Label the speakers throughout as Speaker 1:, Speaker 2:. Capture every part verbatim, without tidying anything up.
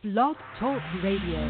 Speaker 1: Blog Talk Radio.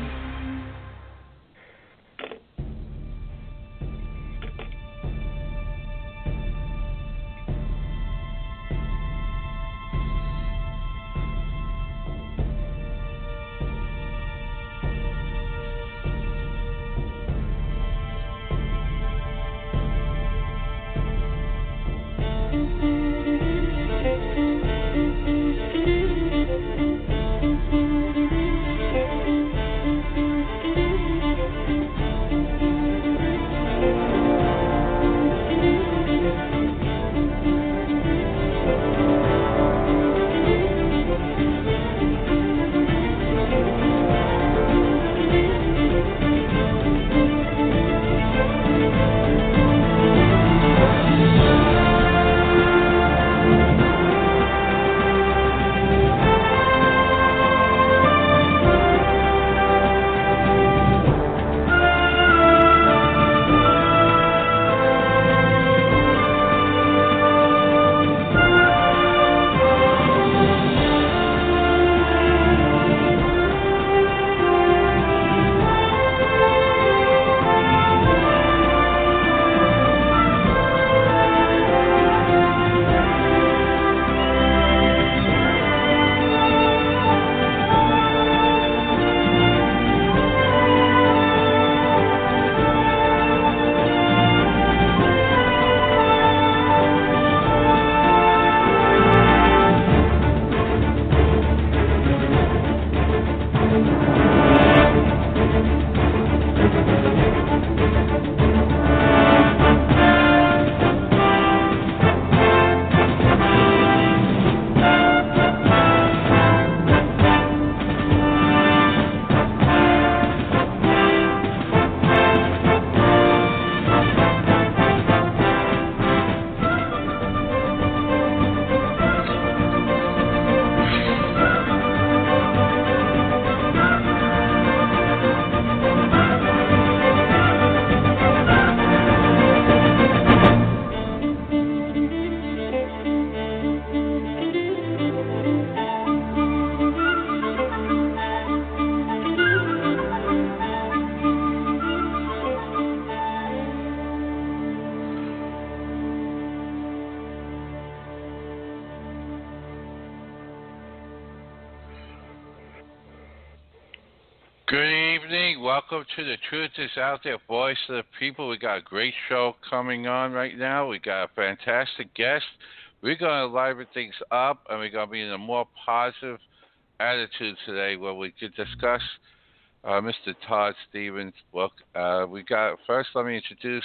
Speaker 2: Good evening. Welcome to The Truth Is Out There, Voice of the People. We got a great show coming on right now. We got a fantastic guest. We're going to liven things up, and we're going to be in a more positive attitude today where we could discuss uh, Mister Todd Stevens' book. Uh, we got first, let me introduce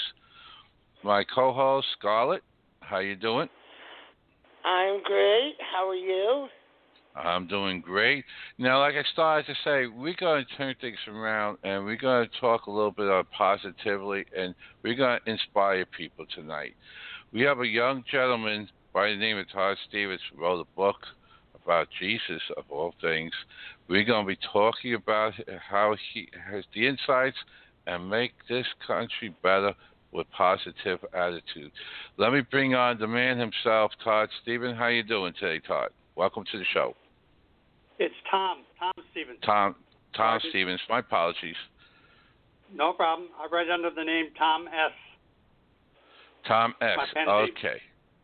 Speaker 2: my co-host, Scarlett. How you doing?
Speaker 3: I'm great. How are you?
Speaker 2: I'm doing great. Now, like I started to say, we're going to turn things around, and we're going to talk a little bit about positively, and we're going to inspire people tonight. We have a young gentleman by the name of Todd Stevens who wrote a book about Jesus, of all things. We're going to be talking about how he has the insights and make this country better with positive attitude. Let me bring on the man himself, Todd Stevens. How you doing today, Todd? Welcome to the show.
Speaker 4: It's Tom, Tom Stevens.
Speaker 2: Tom, Tom
Speaker 4: Sorry.
Speaker 2: Stevens. My apologies.
Speaker 4: No problem. I write under the name Tom S.
Speaker 2: Tom S.
Speaker 4: My pen name.
Speaker 2: Okay.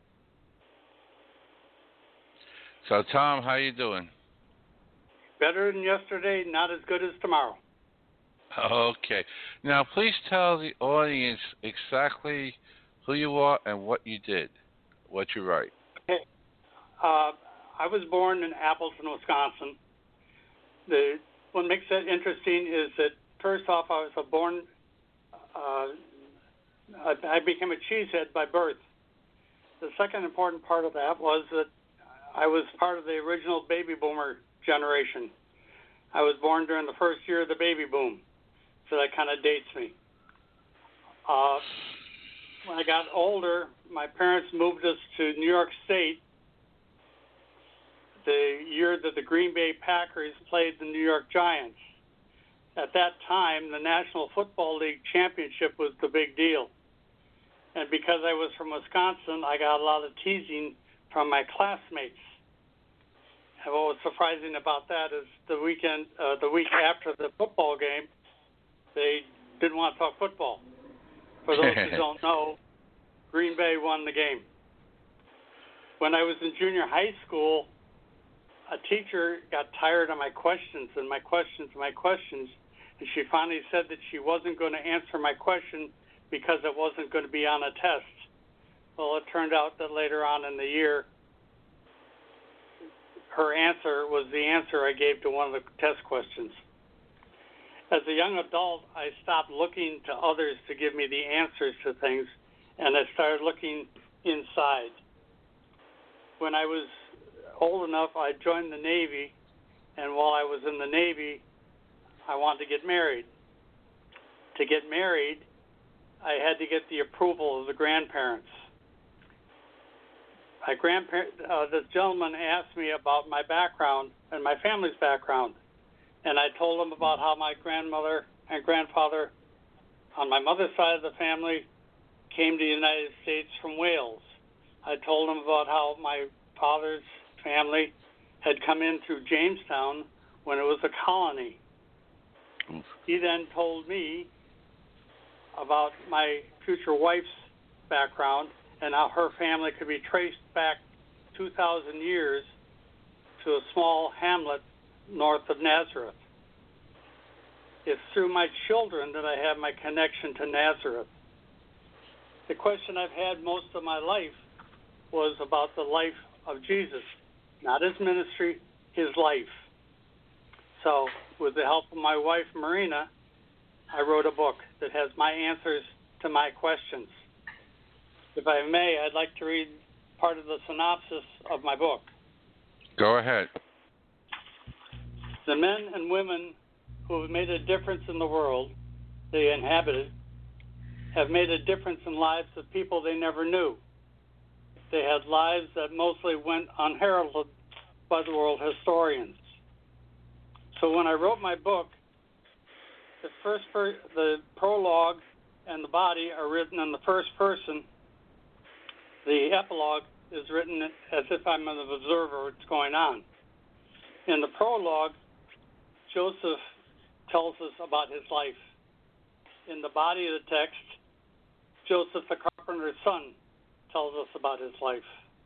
Speaker 2: So, Tom, how you doing?
Speaker 4: Better than yesterday, not as good as tomorrow.
Speaker 2: Okay. Now, please tell the audience exactly who you are and what you did, what you write.
Speaker 4: Okay. Uh, I was born in Appleton, Wisconsin. The what makes that interesting is that first off, I was a born. Uh, I, I became a cheesehead by birth. The second important part of that was that I was part of the original baby boomer generation. I was born during the first year of the baby boom, so that kind of dates me. Uh, when I got older, my parents moved us to New York State the year that the Green Bay Packers played the New York Giants. At that time, the National Football League championship was the big deal. And because I was from Wisconsin, I got a lot of teasing from my classmates. And what was surprising about that is the weekend, uh, the week after the football game, they didn't want to talk football. For those who don't know, Green Bay won the game. When I was in junior high school, a teacher got tired of my questions and my questions and my questions, and she finally said that she wasn't going to answer my question because it wasn't going to be on a test. Well, it turned out that later on in the year, her answer was the answer I gave to one of the test questions. As a young adult, I stopped looking to others to give me the answers to things, and I started looking inside. When I was old enough, I joined the Navy, and while I was in the Navy, I wanted to get married. To get married, I had to get the approval of the grandparents. My grandparent, uh, this gentleman asked me about my background and my family's background, and I told him about how my grandmother and grandfather on my mother's side of the family came to the United States from Wales. I told him about how my father's family had come in through Jamestown when it was a colony.
Speaker 2: Oof.
Speaker 4: He then told me about my future wife's background and how her family could be traced back two thousand years to a small hamlet north of Nazareth. It's through my children that I have my connection to Nazareth. The question I've had most of my life was about the life of Jesus, not his ministry, his life. So with the help of my wife, Marina, I wrote a book that has my answers to my questions. If I may, I'd like to read part of the synopsis of my book.
Speaker 2: Go ahead.
Speaker 4: The men and women who have made a difference in the world they inhabited have made a difference in lives of people they never knew. They had lives that mostly went unheralded by the world historians. So when I wrote my book, the first per- the prologue and the body are written in the first person. The epilogue is written as if I'm an observer of what's going on. In the prologue, Joseph tells us about his life. In the body of the text, Joseph the carpenter's son tells us about his life.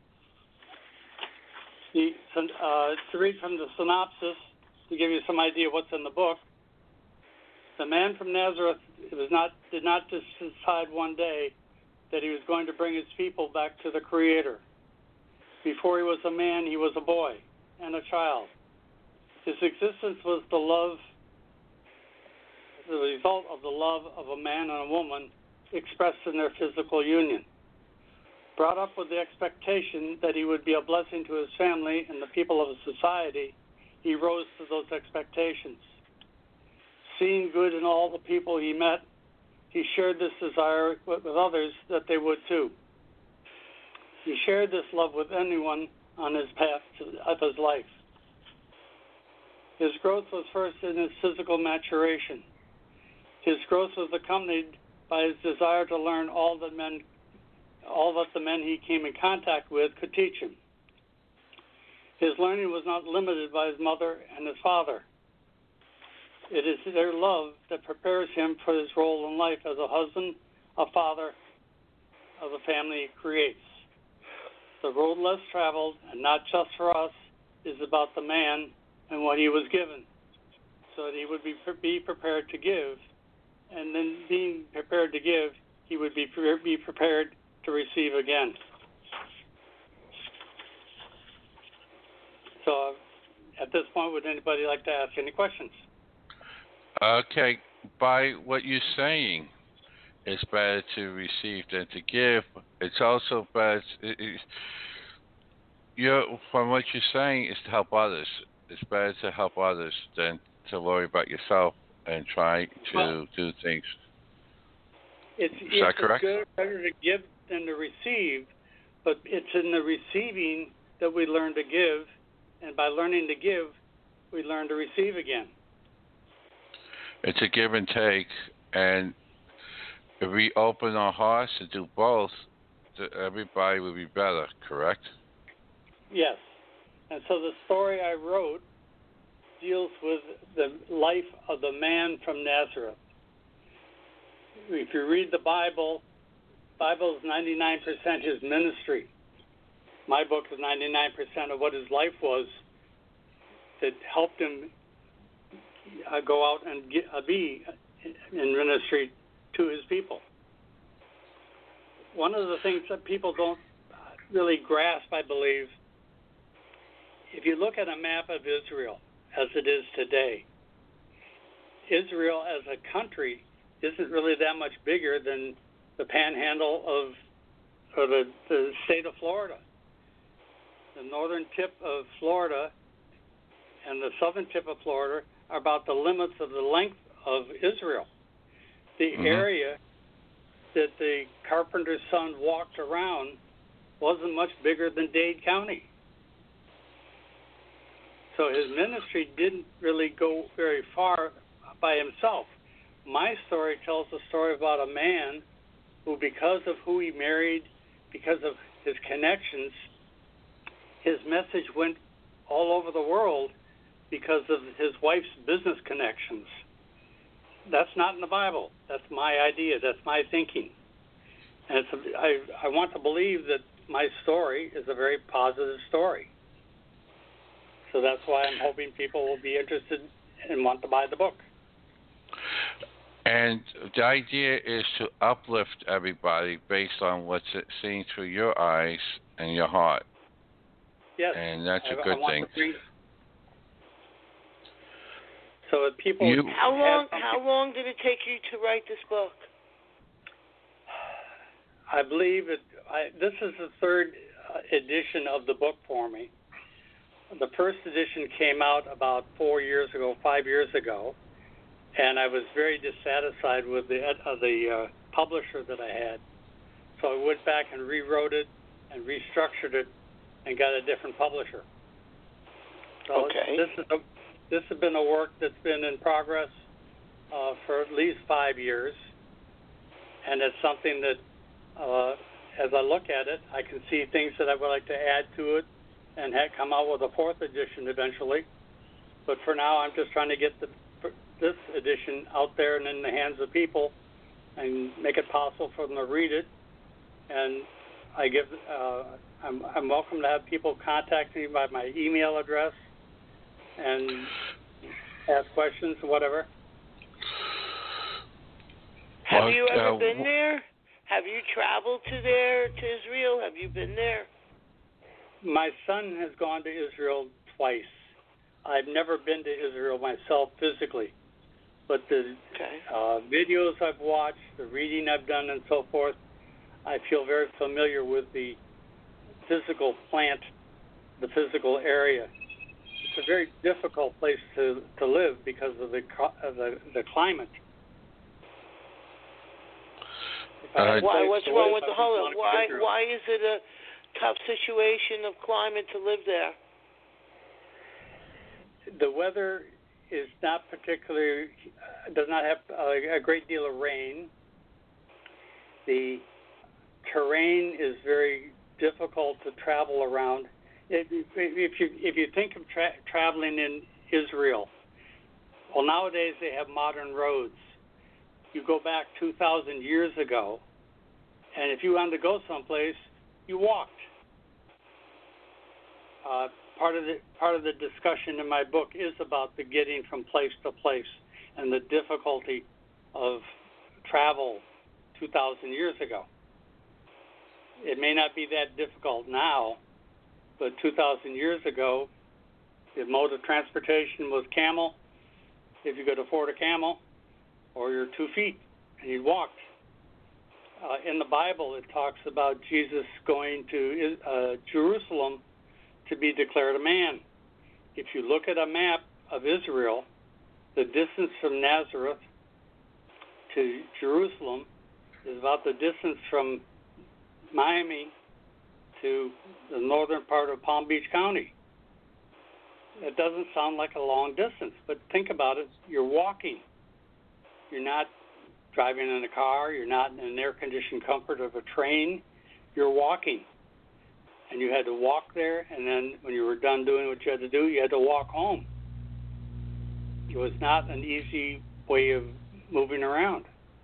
Speaker 4: The, uh, to read from the synopsis, to give you some idea what's in the book, the man from Nazareth was not, did not just decide one day that he was going to bring his people back to the Creator. Before he was a man, he was a boy and a child. His existence was the love, the result of the love of a man and a woman expressed in their physical union. Brought up with the expectation that he would be a blessing to his family and the people of his society, he rose to those expectations. Seeing good in all the people he met, he shared this desire with others that they would too. He shared this love with anyone on his path to, of his life. His growth was first in his physical maturation. His growth was accompanied by his desire to learn all that men, all that the men he came in contact with could teach him. His learning was not limited by his mother and his father. It is their love that prepares him for his role in life as a husband, a father of the family he creates. The road less traveled, and not just for us, is about the man and what he was given, so that he would be, be prepared to give, and then being prepared to give, he would be, be prepared to receive again. So at this point, would anybody like to ask any questions?
Speaker 2: Okay, by what you're saying, it's better to receive than to give. It's also better, to, it, it, you're, from what you're saying, is to help others. It's better to help others than to worry about yourself and try to well, do things.
Speaker 4: It's,
Speaker 2: is
Speaker 4: it's
Speaker 2: that correct?
Speaker 4: Good, better to give than to receive, but it's in the receiving that we learn to give, and by learning to give, we learn to receive again.
Speaker 2: It's a give and take, and if we open our hearts to do both, everybody will be better, correct?
Speaker 4: Yes. And so the story I wrote deals with the life of the man from Nazareth. If you read the Bible, the Bible is ninety-nine percent his ministry. My book is ninety-nine percent of what his life was that helped him uh, go out and get, uh, be in ministry to his people. One of the things that people don't really grasp, I believe, if you look at a map of Israel as it is today, Israel as a country isn't really that much bigger than the panhandle of or the, the state of Florida. The northern tip of Florida and the southern tip of Florida are about the limits of the length of Israel. The mm-hmm. area that the carpenter's son walked around wasn't much bigger than Dade County. So his ministry didn't really go very far by himself. My story tells the story about a man who, because of who he married, because of his connections, his message went all over the world because of his wife's business connections. That's not in the Bible. That's my idea. That's my thinking. And it's a, I, I want to believe that my story is a very positive story. So that's why I'm hoping people will be interested and want to buy the book.
Speaker 2: And the idea is to uplift everybody based on what's seen through your eyes and your heart.
Speaker 4: Yes.
Speaker 2: And that's a
Speaker 4: I,
Speaker 2: good
Speaker 4: I
Speaker 2: thing.
Speaker 4: Bring... So if people
Speaker 2: you...
Speaker 3: How long how long did it take you to write this book?
Speaker 4: I believe it I, this is the third uh, edition of the book for me. The first edition came out about four years ago, five years ago, and I was very dissatisfied with the uh, the uh, publisher that I had. So I went back and rewrote it and restructured it and got a different publisher. So
Speaker 3: okay.
Speaker 4: This is a, this has been a work that's been in progress uh, for at least five years, and it's something that, uh, as I look at it, I can see things that I would like to add to it and had come out with a fourth edition eventually. But for now, I'm just trying to get the, this edition out there and in the hands of people and make it possible for them to read it. And I give, uh, I'm, I'm welcome to have people contact me by my email address and ask questions or whatever.
Speaker 3: Have
Speaker 2: well,
Speaker 3: you ever
Speaker 2: uh,
Speaker 3: been there? Have you traveled to there, to Israel? Have you been there?
Speaker 4: My son has gone to Israel twice. I've never been to Israel myself physically, but the
Speaker 3: okay.
Speaker 4: uh, videos I've watched, the reading I've done, and so forth, I feel very familiar with the physical plant, the physical area. It's a very difficult place to, to live because of the of the, the climate.
Speaker 2: Uh,
Speaker 3: why? What's wrong with the whole? Why? Why is it a tough situation of climate to live there?
Speaker 4: The weather is not particularly, uh, does not have a, a great deal of rain. The terrain is very difficult to travel around. If, if you if you think of tra- traveling in Israel, well, nowadays they have modern roads. You go back two thousand years ago, and if you wanted to go someplace, you walked. Uh, part of the part of the discussion in my book is about the getting from place to place and the difficulty of travel two thousand years ago. It may not be that difficult now, but two thousand years ago, the mode of transportation was camel. If you could afford a camel, or your two feet, and you walked. Uh, in the Bible, it talks about Jesus going to uh, Jerusalem to be declared a man. If you look at a map of Israel, the distance from Nazareth to Jerusalem is about the distance from Miami to the northern part of Palm Beach County. It doesn't sound like a long distance, but think about it. You're walking. You're not driving in a car. You're not in an air-conditioned comfort of a train. You're walking. and you had to walk there, and then when you were done doing what you had to do, you had to walk home. It was not an easy way of moving around.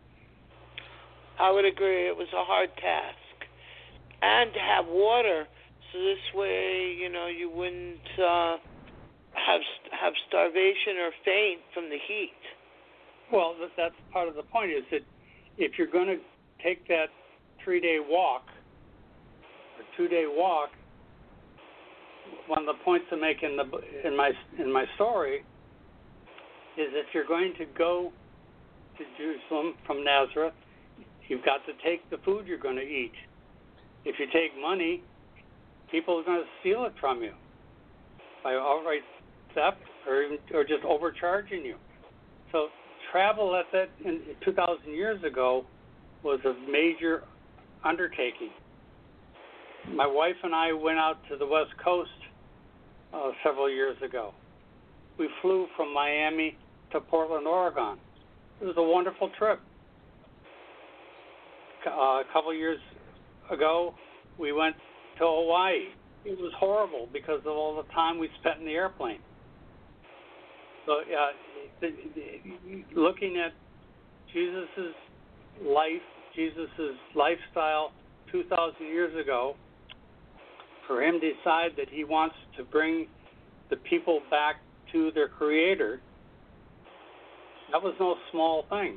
Speaker 3: I would agree. It was a hard task. And to have water, so this way, you know, you wouldn't uh, have have starvation or faint from the heat.
Speaker 4: Well, that's part of the point, is that if you're going to take that three-day walk, or two-day walk, one of the points to make in the in my in my story is if you're going to go to Jerusalem from Nazareth, you've got to take the food you're going to eat. If you take money, people are going to steal it from you by outright theft or even, or just overcharging you. So travel at that in two thousand years ago was a major undertaking. My wife and I went out to the West Coast uh, several years ago. We flew from Miami to Portland, Oregon. It was a wonderful trip. Uh, a couple years ago, we went to Hawaii. It was horrible because of all the time we spent in the airplane. So, uh, the, the, looking at Jesus's life, Jesus's lifestyle two thousand years ago, for him to decide that he wants to bring the people back to their Creator, that was no small thing.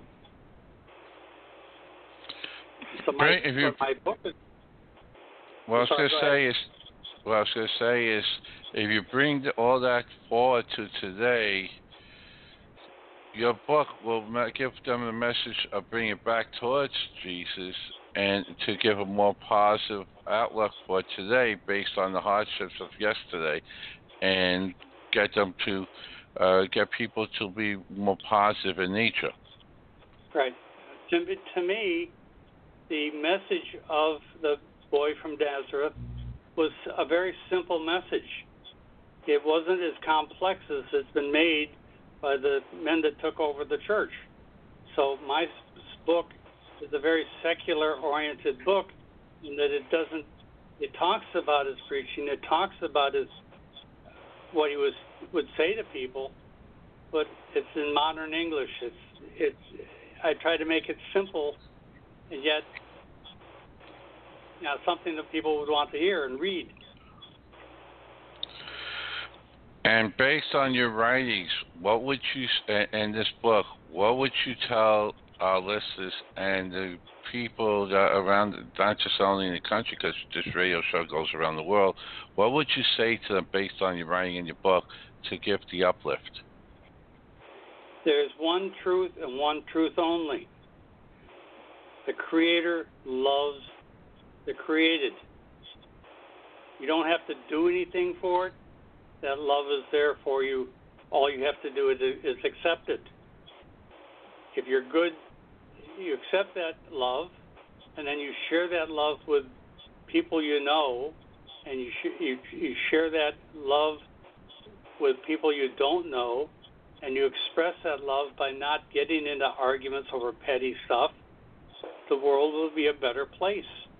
Speaker 4: So my,
Speaker 2: right, if you,
Speaker 4: my book is...
Speaker 2: What I was going to say is, what I was going to say is, if you bring the, all that forward to today, your book will give them the message of bringing it back towards Jesus and to give a more positive outlook for today based on the hardships of yesterday, and get them to uh, get people to be more positive in nature.
Speaker 4: Right. To, to me, the message of the boy from Nazareth was a very simple message. It wasn't as complex as it's been made by the men that took over the church. So my book is a very secular-oriented book in that it doesn't, it talks about his preaching, it talks about his, what he was would say to people, but it's in modern English. It's, it's, I try to make it simple, and yet, you know, something that people would want to hear and read.
Speaker 2: And based on your writings, what would you, and this book, what would you tell our listeners and the people that are around, not just only in the country, because this radio show goes around the world, what would you say to them based on your writing in your book to give the uplift?
Speaker 4: There's one truth and one truth only. The Creator loves the created. You don't have to do anything for it. That love is there for you. All you have to do is, is accept it. If you're good, you accept that love, and then you share that love with people you know, and you sh- you, you share that love with people you don't know, and you express that love by not getting into arguments over petty stuff, the world will be a better place.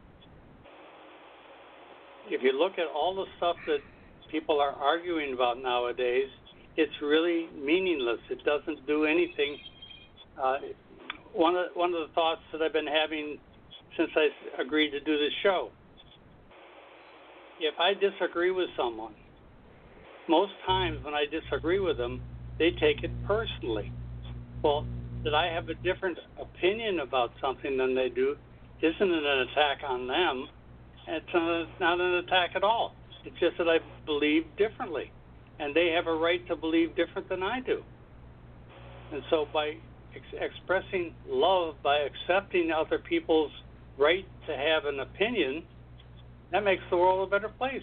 Speaker 4: If you look at all the stuff that people are arguing about nowadays, it's really meaningless. It doesn't do anything. Uh, one of one of the thoughts that I've been having since I agreed to do this show, if I disagree with someone, most times when I disagree with them, they take it personally. Well, that I have a different opinion about something than they do isn't an attack on them. It's not an attack at all. It's just that I believe differently, and they have a right to believe different than I do. And so by ex- expressing love, by accepting other people's right to have an opinion, that makes the world a better place.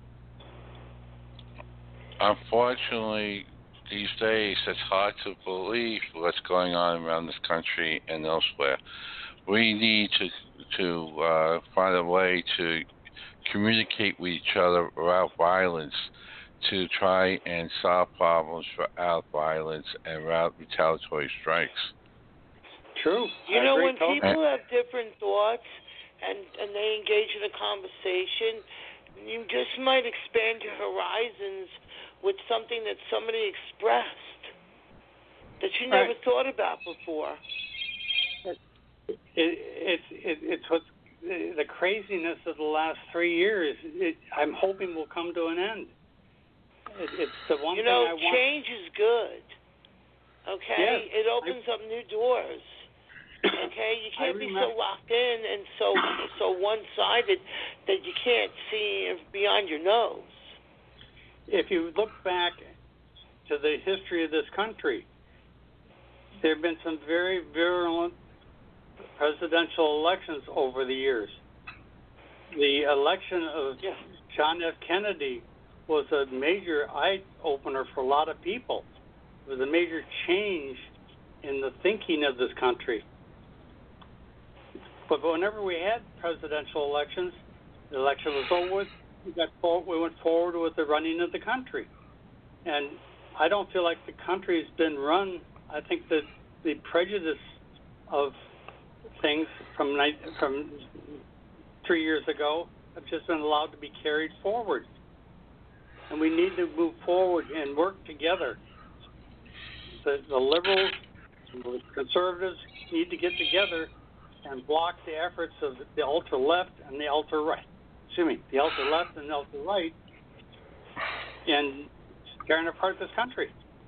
Speaker 2: Unfortunately, these days, it's hard to believe what's going on around this country and elsewhere. We need to to uh, find a way to communicate with each other without violence, to try and solve problems without violence and without retaliatory strikes.
Speaker 4: True.
Speaker 3: You
Speaker 4: I
Speaker 3: know,
Speaker 4: agree,
Speaker 3: when
Speaker 4: Tom.
Speaker 3: people have different thoughts and, and they engage in a conversation, You just might expand your horizons with something that somebody expressed that you never
Speaker 4: right.
Speaker 3: thought about before.
Speaker 4: It, it's it, it's what the craziness of the last three years. It, I'm hoping will come to an end. It, it's the one
Speaker 3: you
Speaker 4: thing
Speaker 3: know,
Speaker 4: I want.
Speaker 3: change is good. Okay,
Speaker 4: yes,
Speaker 3: it opens
Speaker 4: I,
Speaker 3: up new doors. Okay, you can't be
Speaker 4: remember,
Speaker 3: so locked in and so so one-sided that you can't see beyond your nose.
Speaker 4: If you look back to the history of this country, there have been some very virulent presidential elections over the years. The election of
Speaker 3: yeah.
Speaker 4: John F. Kennedy was a major eye-opener for a lot of people. It was a major change in the thinking of this country. But whenever we had presidential elections, the election was over with, we, got forward, we went forward with the running of the country. And I don't feel like the country's been run. I think that the prejudice of things from night, from three years ago have just been allowed to be carried forward. And we need to move forward and work together. The, the liberals and the conservatives need to get together and block the efforts of the ultra-left and the ultra-right. Excuse me, the ultra-left and the ultra-right in tearing apart this country.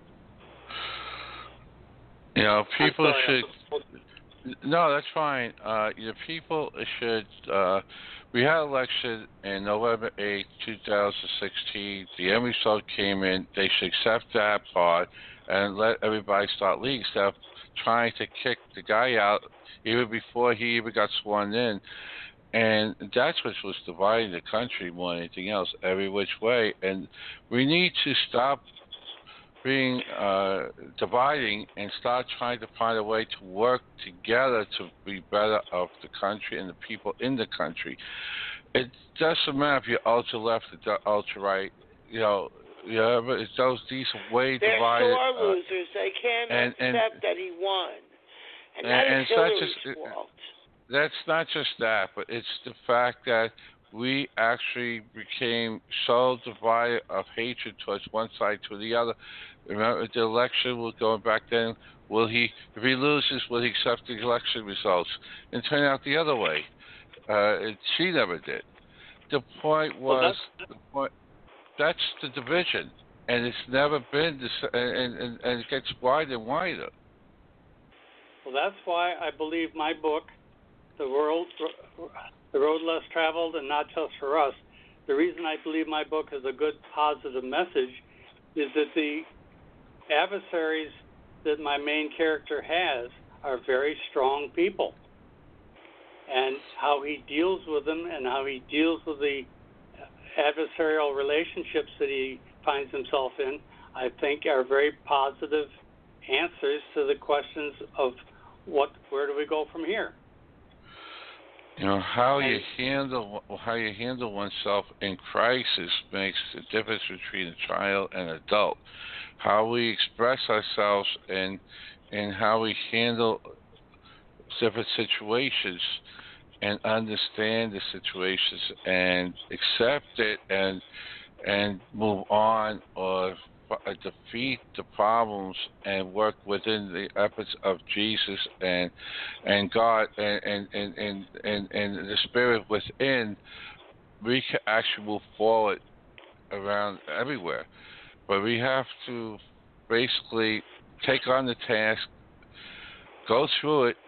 Speaker 2: You know, people
Speaker 4: sorry,
Speaker 2: should... No, that's fine. Uh, the people should... Uh, we had an election in November eighth, twenty sixteen. The end result came in. They should accept that part and let everybody start leaving, instead of trying to kick the guy out even before he even got sworn in. And that's what was dividing the country more than anything else, every which way. And we need to stop being uh, dividing and start trying to find a way to work together to be better of the country and the people in the country. It doesn't matter if you're ultra left or ultra right, you know. Yeah, but it's those these way
Speaker 3: They're
Speaker 2: divided.
Speaker 3: They're sore
Speaker 2: uh,
Speaker 3: losers. They can't
Speaker 2: and,
Speaker 3: accept
Speaker 2: and,
Speaker 3: that he won, and,
Speaker 2: and
Speaker 3: that
Speaker 2: and
Speaker 3: is
Speaker 2: it's not
Speaker 3: Hillary's
Speaker 2: just,
Speaker 3: fault.
Speaker 2: That's not just that, but it's the fact that we actually became so divided of hatred towards one side to the other. Remember the election was going back then. Will he, if he loses, will he accept the election results? And turn out the other way. Uh, it, she never did. The point was, well, the point, that's the division, and it's never been this, and, and, and it gets wider and wider.
Speaker 4: Well, that's why I believe my book, The World, The Road Less Traveled, and Not Just for Us. The reason I believe my book is a good, positive message is that the adversaries that my main character has are very strong people. And how he deals with them and how he deals with the adversarial relationships that he finds himself in, I think are very positive answers to the questions of what, where do we go from here?
Speaker 2: You know, how you handle how you handle oneself in crisis makes the difference between a child and an adult. How we express ourselves and and how we handle different situations and understand the situations and accept it and and move on, or defeat the problems and work within the efforts of Jesus and and God and and, and, and, and, and the spirit within, we can actually move forward around everywhere. But we have to basically take on the task, go through it,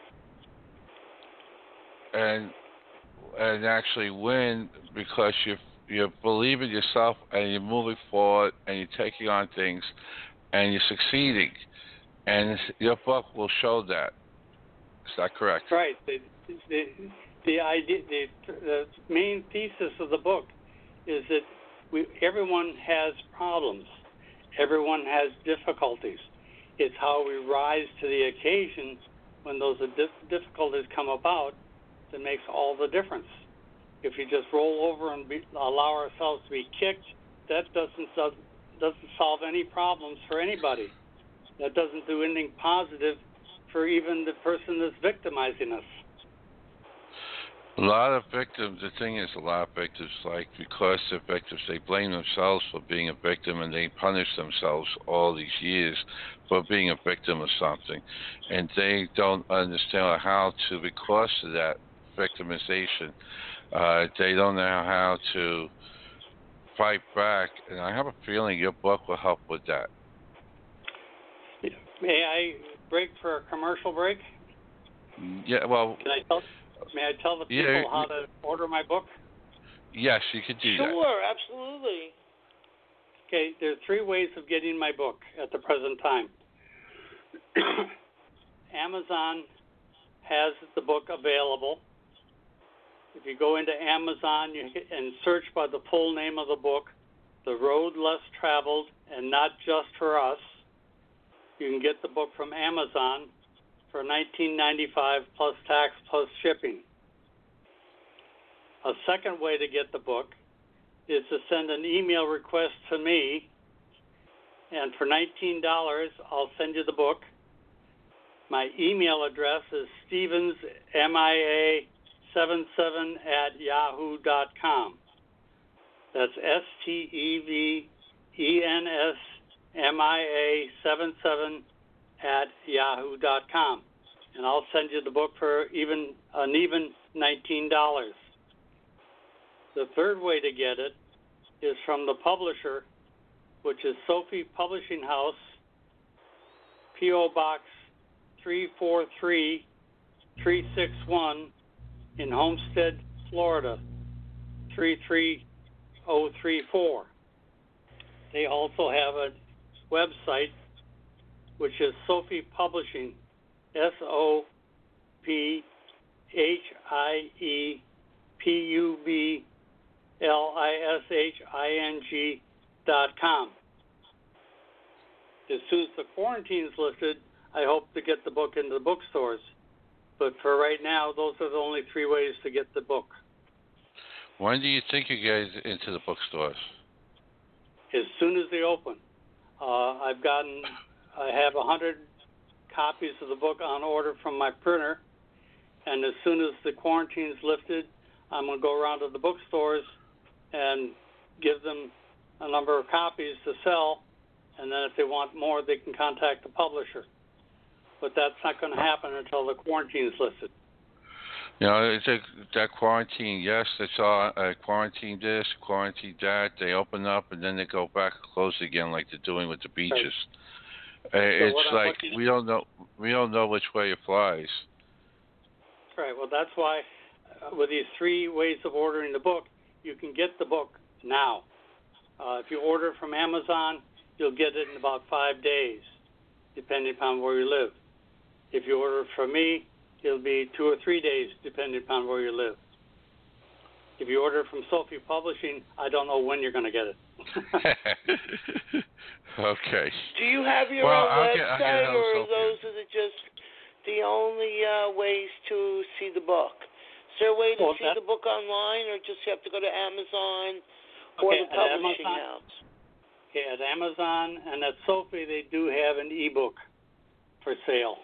Speaker 2: and and actually win, because you're you believe in yourself and you're moving forward and you're taking on things and you're succeeding. And your book will show that. Is that correct?
Speaker 4: Right. The the, the idea, the, the main thesis of the book is that we everyone has problems. Everyone has difficulties. It's how we rise to the occasion when those difficulties come about that makes all the difference. If you just roll over and be, allow ourselves to be kicked, that doesn't doesn't solve any problems for anybody. That doesn't do anything positive for even the person that's victimizing us.
Speaker 2: A lot of victims, the thing is, a lot of victims, like, because they're victims, they blame themselves for being a victim, and they punish themselves all these years for being a victim of something. And they don't understand how to, because of that victimization, uh, they don't know how to fight back. And I have a feeling your book will help with that.
Speaker 4: May I break for a commercial break?
Speaker 2: Yeah, well...
Speaker 4: Can I tell, may I tell the people
Speaker 2: yeah,
Speaker 4: how to order my book?
Speaker 2: Yes, you could do
Speaker 3: sure,
Speaker 2: that.
Speaker 3: Sure, absolutely.
Speaker 4: Okay, there are three ways of getting my book at the present time. Amazon has the book available. If you go into Amazon you hit, and search by the full name of the book, The Road Less Traveled and Not Just for Us, you can get the book from Amazon for nineteen ninety-five dollars plus tax plus shipping. A second way to get the book is to send an email request to me, and for nineteen dollars I'll send you the book. My email address is Stevens M I A seventy-seven at yahoo dot com. That's S T E V E N S M I A seventy-seven at yahoo dot com. And I'll send you the book for even an even nineteen dollars. The third way to get it is from the publisher, which is Sophie Publishing House, P O Box three four three, three six one in Homestead, Florida, three three zero three four. They also have a website, which is Sophie Publishing, S O P H I E P U B L I S H I N G dot com. As soon as the quarantine's lifted, I hope to get the book into the bookstores. But for right now, those are the only three ways to get the book.
Speaker 2: When do you think you get into the bookstores?
Speaker 4: As soon as they open. Uh, I've gotten, I have one hundred copies of the book on order from my printer, and as soon as the quarantine's lifted, I'm going to go around to the bookstores and give them a number of copies to sell, and then if they want more, they can contact the publisher. But that's not going to happen until the quarantine's lifted.
Speaker 2: You know, it's a, that quarantine, yes, they saw uh, quarantine this, quarantine that. They open up and then they go back and close again, like they're doing with the beaches. Right. Uh,
Speaker 4: so
Speaker 2: it's like we don't know, we don't know which way it flies.
Speaker 4: Right. Well, that's why uh, with these three ways of ordering the book, you can get the book now. Uh, if you order from Amazon, you'll get it in about five days, depending upon where you live. If you order from me, it'll be two or three days, depending upon where you live. If you order from Sophie Publishing, I don't know when you're going to get it.
Speaker 2: Okay.
Speaker 3: Do you have your
Speaker 2: well,
Speaker 3: own
Speaker 2: I'll
Speaker 3: website,
Speaker 2: get, I'll get
Speaker 3: or are
Speaker 2: Sophie.
Speaker 3: those are the just the only uh, ways to see the book? Is there a way to
Speaker 4: well,
Speaker 3: see the book online, or just you have to go to Amazon or
Speaker 4: okay,
Speaker 3: the publishing
Speaker 4: Amazon,
Speaker 3: house?
Speaker 4: Okay, at Amazon and at Sophie, they do have an ebook for sale.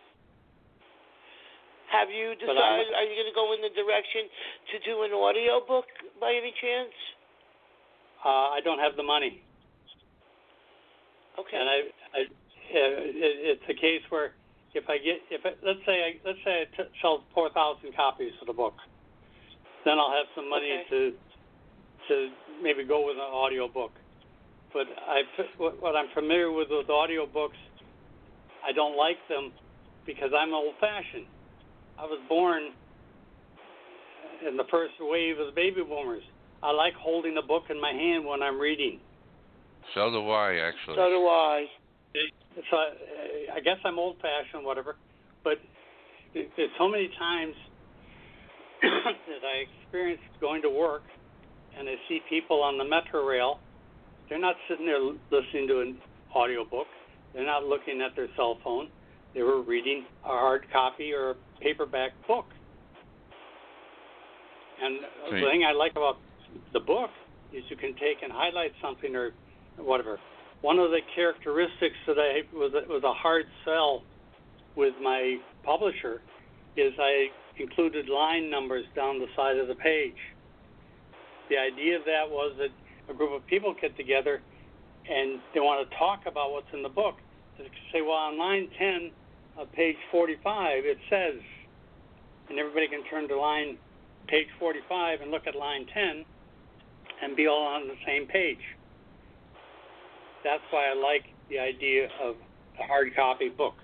Speaker 3: Have you decided, are you going to go in the direction to do an audio book by any chance?
Speaker 4: Uh, I don't have the money.
Speaker 3: Okay.
Speaker 4: And I, I it, it's a case where if I get, if I, let's say I, let's say I t- sell four thousand copies of the book, then I'll have some money
Speaker 3: okay.
Speaker 4: to to maybe go with an audio book. But I, what I'm familiar with with audio books, I don't like them because I'm old-fashioned. I was born in the first wave of the baby boomers. I like holding a book in my hand when I'm reading.
Speaker 2: So do I, actually.
Speaker 3: So do I.
Speaker 4: So I, I guess I'm old-fashioned, whatever. But there's so many times that I experience going to work and I see people on the Metro Rail. They're not sitting there listening to an audio book. They're not looking at their cell phone. They were reading a hard copy or a paperback book. And
Speaker 2: Great.
Speaker 4: The thing I like about the book is you can take and highlight something or whatever. One of the characteristics that I was was a hard sell with my publisher is I included line numbers down the side of the page. The idea of that was that a group of people get together and they want to talk about what's in the book. They say, well, on line ten of page forty-five, it says, and everybody can turn to line page forty-five and look at line ten and be all on the same page. That's why I like the idea of a hard copy book.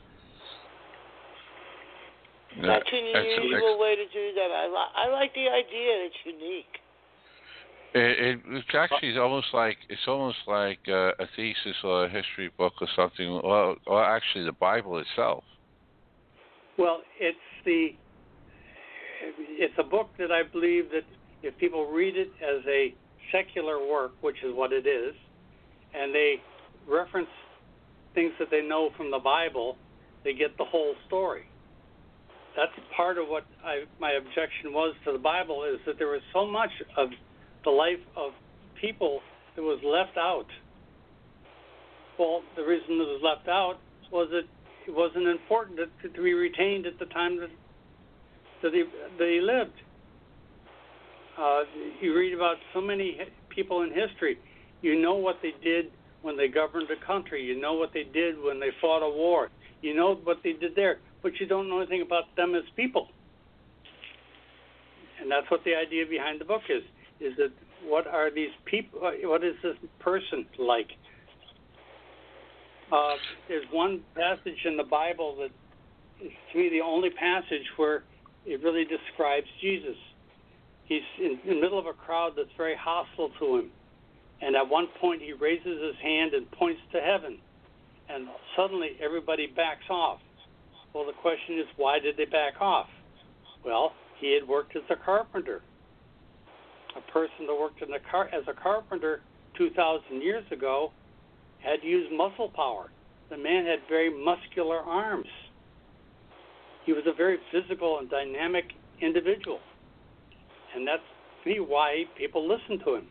Speaker 3: That's an unusual way to do that. I, li- I like the idea. It's unique.
Speaker 2: It, it, it's actually almost like it's almost like uh, a thesis or a history book or something, or, or actually the Bible itself.
Speaker 4: Well, it's the it's a book that I believe that if people read it as a secular work, which is what it is, and they reference things that they know from the Bible, they get the whole story. That's part of what I, my objection was to the Bible, is that there was so much of the life of people that was left out. Well, the reason it was left out was that it wasn't important to, to be retained at the time that, that, they, they lived. Uh, you read about so many people in history. You know what they did when they governed a country. You know what they did when they fought a war. You know what they did there, but you don't know anything about them as people. And that's what the idea behind the book is. Is that what are these people, what is this person like? Uh, there's one passage in the Bible that is, to me, the only passage where it really describes Jesus. He's in, in the middle of a crowd that's very hostile to him. And at one point, he raises his hand and points to heaven. And suddenly, everybody backs off. Well, the question is, why did they back off? Well, he had worked as a carpenter. A person that worked in the car as a carpenter two thousand years ago had to use muscle power. The man had very muscular arms. He was a very physical and dynamic individual. And that's, to me, why people listen to him.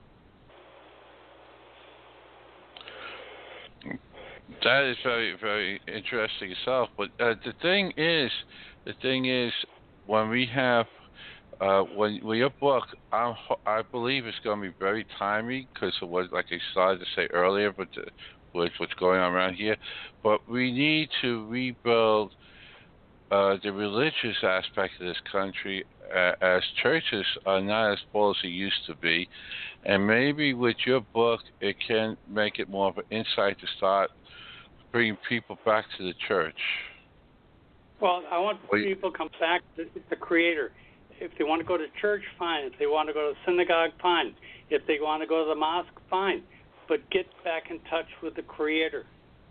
Speaker 2: That is very, very interesting itself. But uh, the thing is, the thing is, when we have Uh, when, when your book, I, I believe it's going to be very timely because of what, like I started to say earlier, but the, with what's going on around here. But we need to rebuild uh, the religious aspect of this country, uh, as churches are not as full as they used to be, and maybe with your book, it can make it more of an insight to start bringing people back to the church.
Speaker 4: Well, I want people to come back to the Creator. If they want to go to church, fine. If they want to go to the synagogue, fine. If they want to go to the mosque, fine. But get back in touch with the Creator.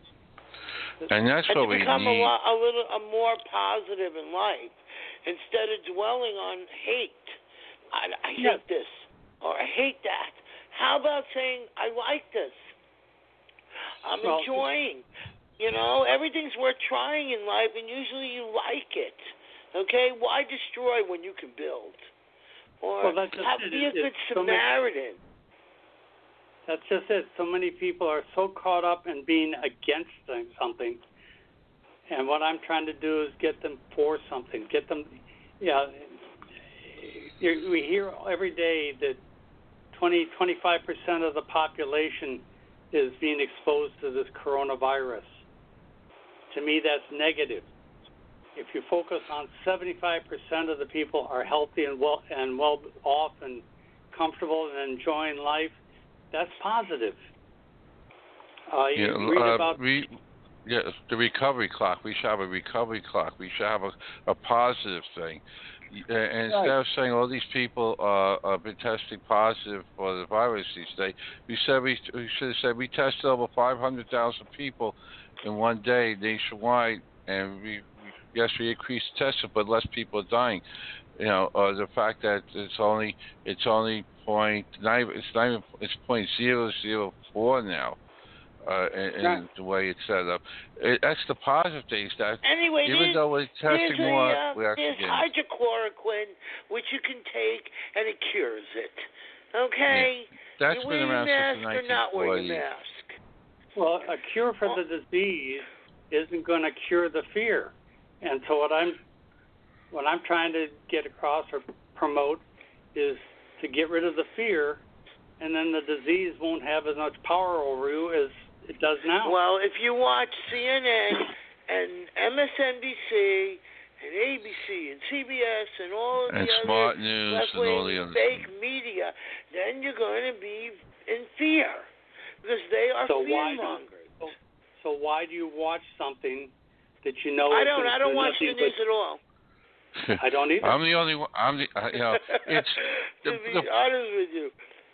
Speaker 2: And that's
Speaker 3: and
Speaker 2: what
Speaker 3: to
Speaker 2: we
Speaker 3: become
Speaker 2: need.
Speaker 3: a, lot, a little a more positive in life instead of dwelling on hate. I, I hate
Speaker 4: yes.
Speaker 3: this or I hate that. How about saying I like this? I'm
Speaker 4: well,
Speaker 3: enjoying. You know, everything's worth trying in life, and usually you like it. Okay, why destroy when you can build? Or
Speaker 4: well, that's just
Speaker 3: have,
Speaker 4: it.
Speaker 3: be a
Speaker 4: It's
Speaker 3: good
Speaker 4: so
Speaker 3: Samaritan.
Speaker 4: many, that's just it. So many people are so caught up in being against something, and what I'm trying to do is get them for something. Get them, yeah. We hear every day that twenty, twenty-five percent of the population is being exposed to this coronavirus. To me, that's negative. If you focus on seventy-five percent of the people are healthy and well and well off and comfortable and enjoying life, that's positive. Uh, you
Speaker 2: Yeah,
Speaker 4: read
Speaker 2: uh,
Speaker 4: about
Speaker 2: we, yeah, the recovery clock. We should have a recovery clock. We should have a, a positive thing. And instead
Speaker 4: right.
Speaker 2: of saying all these people uh, have been testing positive for the virus these days, we said we, we should have said we tested over five hundred thousand people in one day nationwide, and we. Yes, we increased testing, but less people are dying. You know, uh, the fact that it's only it's only point nine, it's not even, it's point zero zero four now, uh, in,
Speaker 4: right.
Speaker 2: in the way it's set up. It, that's the positive things. That
Speaker 3: Anyway,
Speaker 2: even though we're testing
Speaker 3: there's
Speaker 2: more,
Speaker 3: a, uh,
Speaker 2: we're actually
Speaker 3: there's
Speaker 2: getting.
Speaker 3: hydrochloroquine, which you can take, and it cures it. Okay?
Speaker 2: Yeah. That's
Speaker 3: you
Speaker 2: been
Speaker 3: wear
Speaker 2: around
Speaker 3: your
Speaker 2: since
Speaker 3: mask
Speaker 2: the
Speaker 3: or
Speaker 2: nineteen
Speaker 3: not wear
Speaker 2: forties.
Speaker 3: your mask.
Speaker 4: Well, a cure for the disease isn't going to cure the fear. And so what I'm what I'm trying to get across or promote is to get rid of the fear, and then the disease won't have as much power over you as it does now.
Speaker 3: Well, if you watch C N N and M S N B C and A B C and C B S and all of
Speaker 2: and
Speaker 3: the
Speaker 2: Smart
Speaker 3: other
Speaker 2: News and all the
Speaker 3: left-wing
Speaker 2: other
Speaker 3: fake media, then you're going to be in fear because they are
Speaker 4: so
Speaker 3: fear-mongers.
Speaker 4: Why do, so, so why do you watch something that you know?
Speaker 3: I don't.
Speaker 4: Is
Speaker 3: I don't watch the
Speaker 4: nothing
Speaker 3: news
Speaker 4: but,
Speaker 3: at all.
Speaker 4: I don't either.
Speaker 2: I'm the only one. I'm the. Uh, you know, it's
Speaker 3: to
Speaker 2: the,
Speaker 3: be
Speaker 2: the,
Speaker 3: honest with you.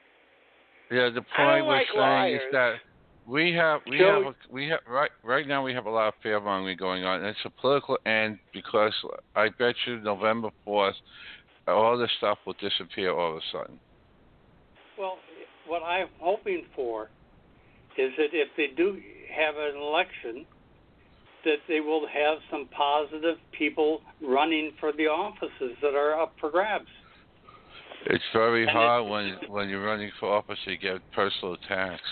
Speaker 2: Yeah, the
Speaker 3: I don't
Speaker 2: point we're
Speaker 3: like
Speaker 2: saying
Speaker 3: liars.
Speaker 2: is that we have we
Speaker 4: Joe,
Speaker 2: have a, we have right right now we have a lot of fear mongering going on. And it's a political end because I bet you November fourth, all this stuff will disappear all of a sudden.
Speaker 4: Well, what I'm hoping for is that if they do have an election, that they will have some positive people running for the offices that are up for grabs.
Speaker 2: It's very
Speaker 4: and
Speaker 2: hard
Speaker 4: it's,
Speaker 2: when when you're running for office to get personal attacks,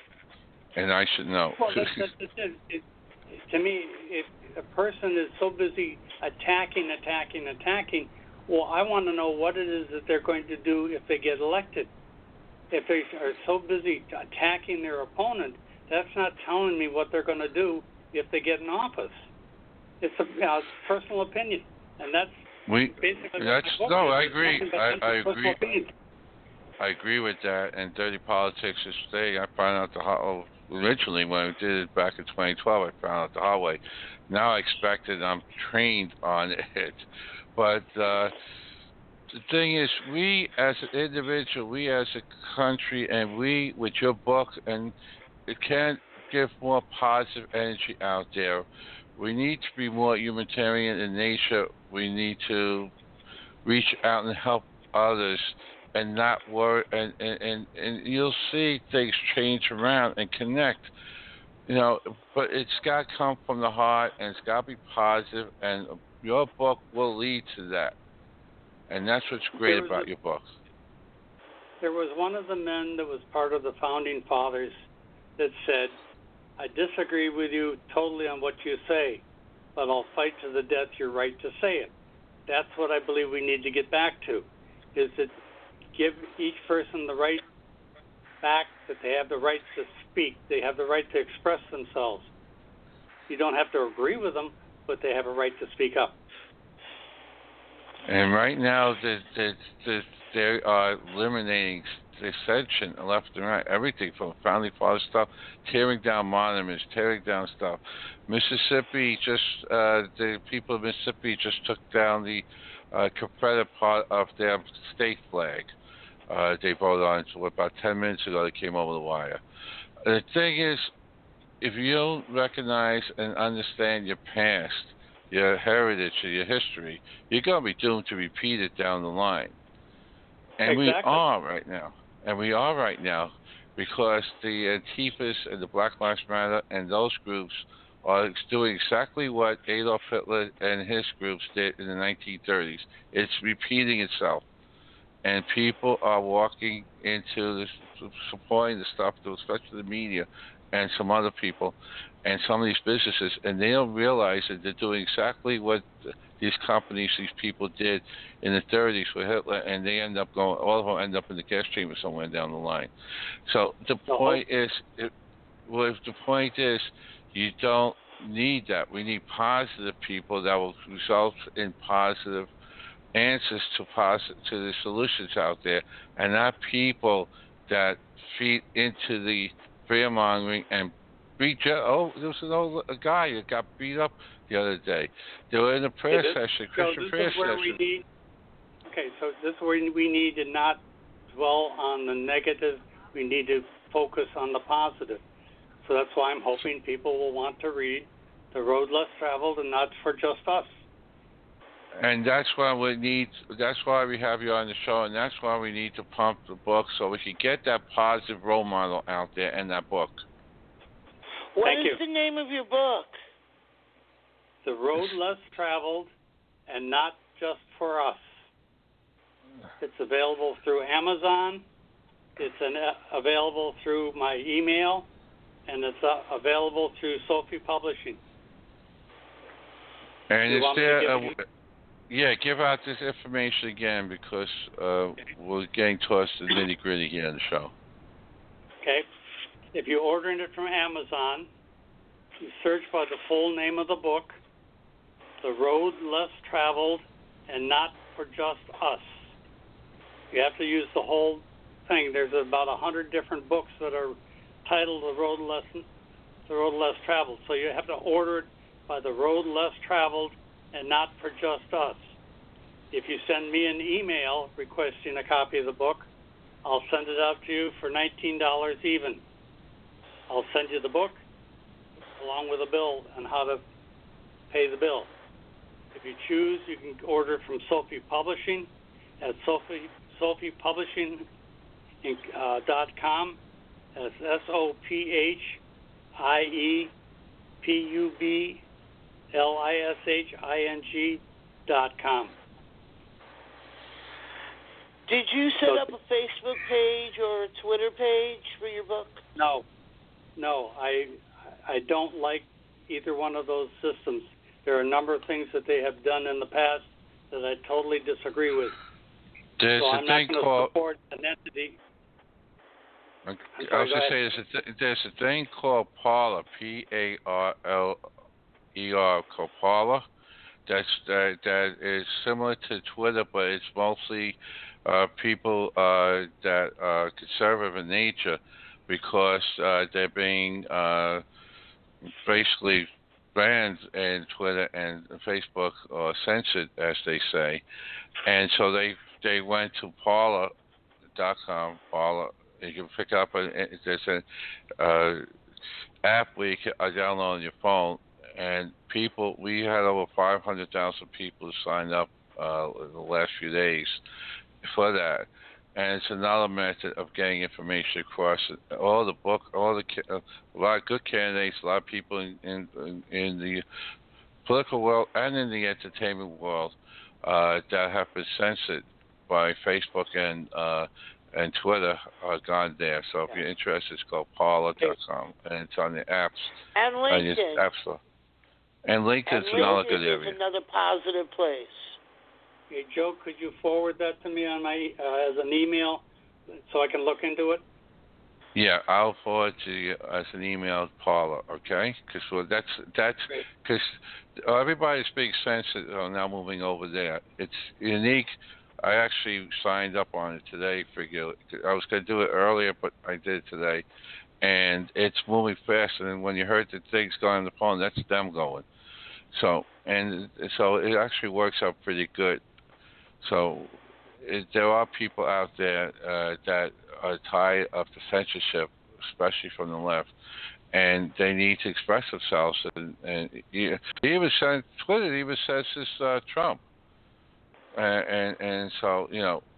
Speaker 2: and I should know.
Speaker 4: Well, that's, that's, that's it. It, to me, if a person is so busy attacking, attacking, attacking, well, I want to know what it is that they're going to do if they get elected. If they are so busy attacking their opponent, that's not telling me what they're going to do if they get in office. It's a you know, personal opinion, and that's
Speaker 2: we.
Speaker 4: basically
Speaker 2: That's
Speaker 4: what
Speaker 2: no,
Speaker 4: is.
Speaker 2: I
Speaker 4: It's
Speaker 2: agree.
Speaker 4: nothing but
Speaker 2: I, I
Speaker 4: personal
Speaker 2: agree.
Speaker 4: opinion.
Speaker 2: I agree with that. And dirty politics is today. I found out the hard. Originally, when I did it back in twenty twelve, I found out the hard way. Now I expect it. I'm trained on it, but. Uh, The thing is, we as an individual, we as a country, and we with your book, and it can give more positive energy out there. We need to be more humanitarian in nature. We need to reach out and help others, and not worry. And and, and, and you'll see things change around and connect. You know, but it's got to come from the heart, and it's got to be positive. And your book will lead to that. And that's what's great about
Speaker 4: a,
Speaker 2: your book.
Speaker 4: There was one of the men that was part of the Founding Fathers that said, I disagree with you totally on what you say, but I'll fight to the death your right to say it. That's what I believe we need to get back to, is that give each person the right back, that they have the right to speak, they have the right to express themselves. You don't have to agree with them, but they have a right to speak up.
Speaker 2: And right now, the, the, the, they are eliminating dissension left and right. Everything from Founding Father stuff, tearing down monuments, tearing down stuff. Mississippi just, uh, the people of Mississippi just took down the uh, Confederate part of their state flag. Uh, they voted on it so about ten minutes ago. They came over the wire. The thing is, if you don't recognize and understand your past, your heritage or your history, you're going to be doomed to repeat it down the line. And
Speaker 4: exactly.
Speaker 2: we are right now. And we are right now because the Antifas and the Black Lives Matter and those groups are doing exactly what Adolf Hitler and his groups did in the nineteen thirties. It's repeating itself. And people are walking into this, supporting the stuff, especially the media and some other people and some of these businesses, and they don't realize that they're doing exactly what these companies, these people did in the thirties with Hitler, and they end up going, all of them end up in the gas chamber somewhere down the line. So the point is, it, well, the point is, you don't need that. We need positive people that will result in positive answers to posit- to the solutions out there, and not people that feed into the fear mongering and beat you. Oh, there was an old a guy that got beat up the other day. They were in a prayer
Speaker 4: this,
Speaker 2: session,
Speaker 4: so
Speaker 2: Christian
Speaker 4: this
Speaker 2: prayer
Speaker 4: is where
Speaker 2: session.
Speaker 4: We need, okay, so this is where we need to not dwell on the negative. We need to focus on the positive. So that's why I'm hoping people will want to read The Road Less Traveled, and not for just us.
Speaker 2: And that's why we need. That's why we have you on the show, and that's why we need to pump the book so we can get that positive role model out there in that book.
Speaker 3: What
Speaker 4: Thank
Speaker 3: is
Speaker 4: you.
Speaker 3: the name of your book?
Speaker 4: The Road Less Traveled, and Not Just for Us. It's available through Amazon. It's an, uh, available through my email, and it's uh, available through Sophie Publishing.
Speaker 2: And
Speaker 4: You
Speaker 2: is
Speaker 4: want me to
Speaker 2: there
Speaker 4: give
Speaker 2: a,
Speaker 4: you-
Speaker 2: Yeah, give out this information again because uh, we're getting towards the nitty gritty here on the show.
Speaker 4: Okay. If you're ordering it from Amazon, you search by the full name of the book, The Road Less Traveled and Not for Just Us. You have to use the whole thing. There's about a hundred different books that are titled The Road Less The Road Less Traveled. So you have to order it by The Road Less Traveled and Not for Just Us. If you send me an email requesting a copy of the book, I'll send it out to you for nineteen dollars even. I'll send you the book along with a bill on how to pay the bill. If you choose, you can order from Sophie Publishing at Sophie, Sophie Publishing uh, dot com. That's S O P H I E P U B L I S H I N G dot com.
Speaker 3: Did you set
Speaker 4: So,
Speaker 3: up a Facebook page or a Twitter page for your book?
Speaker 4: No, no, I I don't like either one of those systems. There are a number of things that they have done in the past that I totally disagree with.
Speaker 2: There's
Speaker 4: so
Speaker 2: a
Speaker 4: I'm
Speaker 2: thing
Speaker 4: not going to
Speaker 2: called.
Speaker 4: support an entity.
Speaker 2: I
Speaker 4: sorry,
Speaker 2: was
Speaker 4: go
Speaker 2: going to
Speaker 4: ahead.
Speaker 2: say there's a, th- there's a thing called Parler, P A R L E R, called Parler. That's that that is similar to Twitter, but it's mostly uh, people uh, that are conservative in nature because uh, they're being uh, basically banned in Twitter and Facebook or censored, as they say, and so they they went to Parler dot com. Parler, you can pick up a there's an uh, app where you can uh, download on your phone. And people, we had over five hundred thousand people sign up uh, in the last few days for that. And it's another method of getting information across. All the book, all the uh, a lot of good candidates, a lot of people in in, in the political world and in the entertainment world uh, that have been censored by Facebook and uh, and Twitter are gone there. So if you're interested, it's called Parler dot com, and it's on the apps
Speaker 3: And
Speaker 2: on your
Speaker 3: LinkedIn.
Speaker 2: app store. And LinkedIn's
Speaker 3: and
Speaker 2: another
Speaker 3: LinkedIn
Speaker 2: good
Speaker 3: is
Speaker 2: area.
Speaker 3: another positive place.
Speaker 4: Hey, Joe, could you forward that to me on my uh, as an email so I can look into it?
Speaker 2: Yeah, I'll forward to you as an email, Paula. Okay, because well, that's that's because everybody's being censored are now moving over there. It's unique. I actually signed up on it today. Figure I was going to do it earlier, but I did it today, and it's moving faster. And when you heard the things going on the phone, that's them going. So and so it actually works out pretty good. So it, there are people out there uh, that are tired of the censorship, especially from the left, and they need to express themselves. And, and he, he even said Twitter even says this uh, Trump, uh, and and so you know,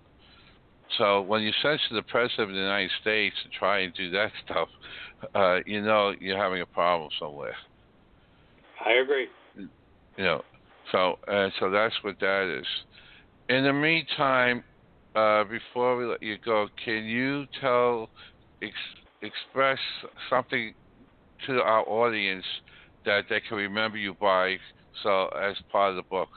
Speaker 2: so when you censor the president of the United States and try and do that stuff, uh, you know you're having a problem somewhere.
Speaker 4: I agree.
Speaker 2: You know, so uh, so that's what that is. In the meantime, uh, before we let you go, can you tell, ex- express something to our audience that they can remember you by, so as part of the book?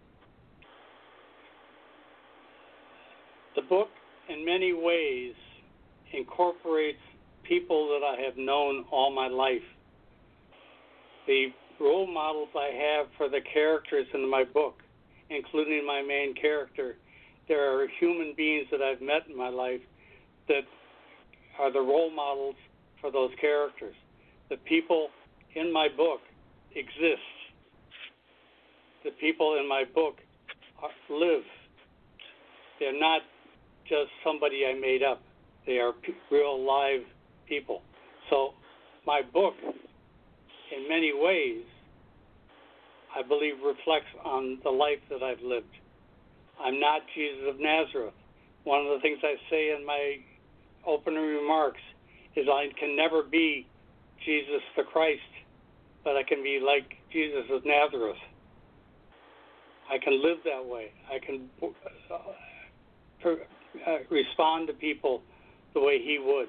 Speaker 4: The book, in many ways, incorporates people that I have known all my life. The role models I have for the characters in my book, including my main character, there are human beings that I've met in my life that are the role models for those characters. The people in my book exist. The people in my book are, live. They're not just somebody I made up. They are p- real live people. So my book, in many ways, I believe reflects on the life that I've lived. I'm not Jesus of Nazareth. One of the things I say in my opening remarks is I can never be Jesus the Christ, but I can be like Jesus of Nazareth. I can live that way. I can uh, uh, respond to people the way he would.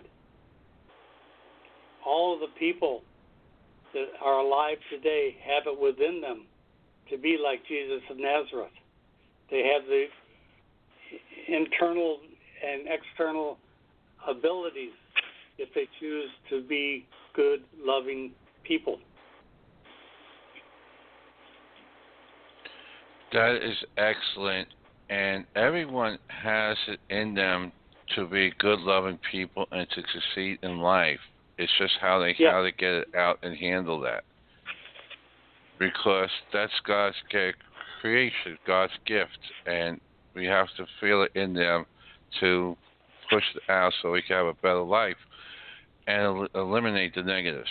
Speaker 4: All of the people that are alive today have it within them to be like Jesus of Nazareth. they have the internal and external abilities if they choose to be good, loving people.
Speaker 2: That is excellent, and everyone has it in them to be good, loving people and to succeed in life. It's just how they
Speaker 4: Yeah.
Speaker 2: how to get it out and handle that, because that's God's g- creation, God's gift, and we have to feel it in them to push it out so we can have a better life and el- eliminate the negatives.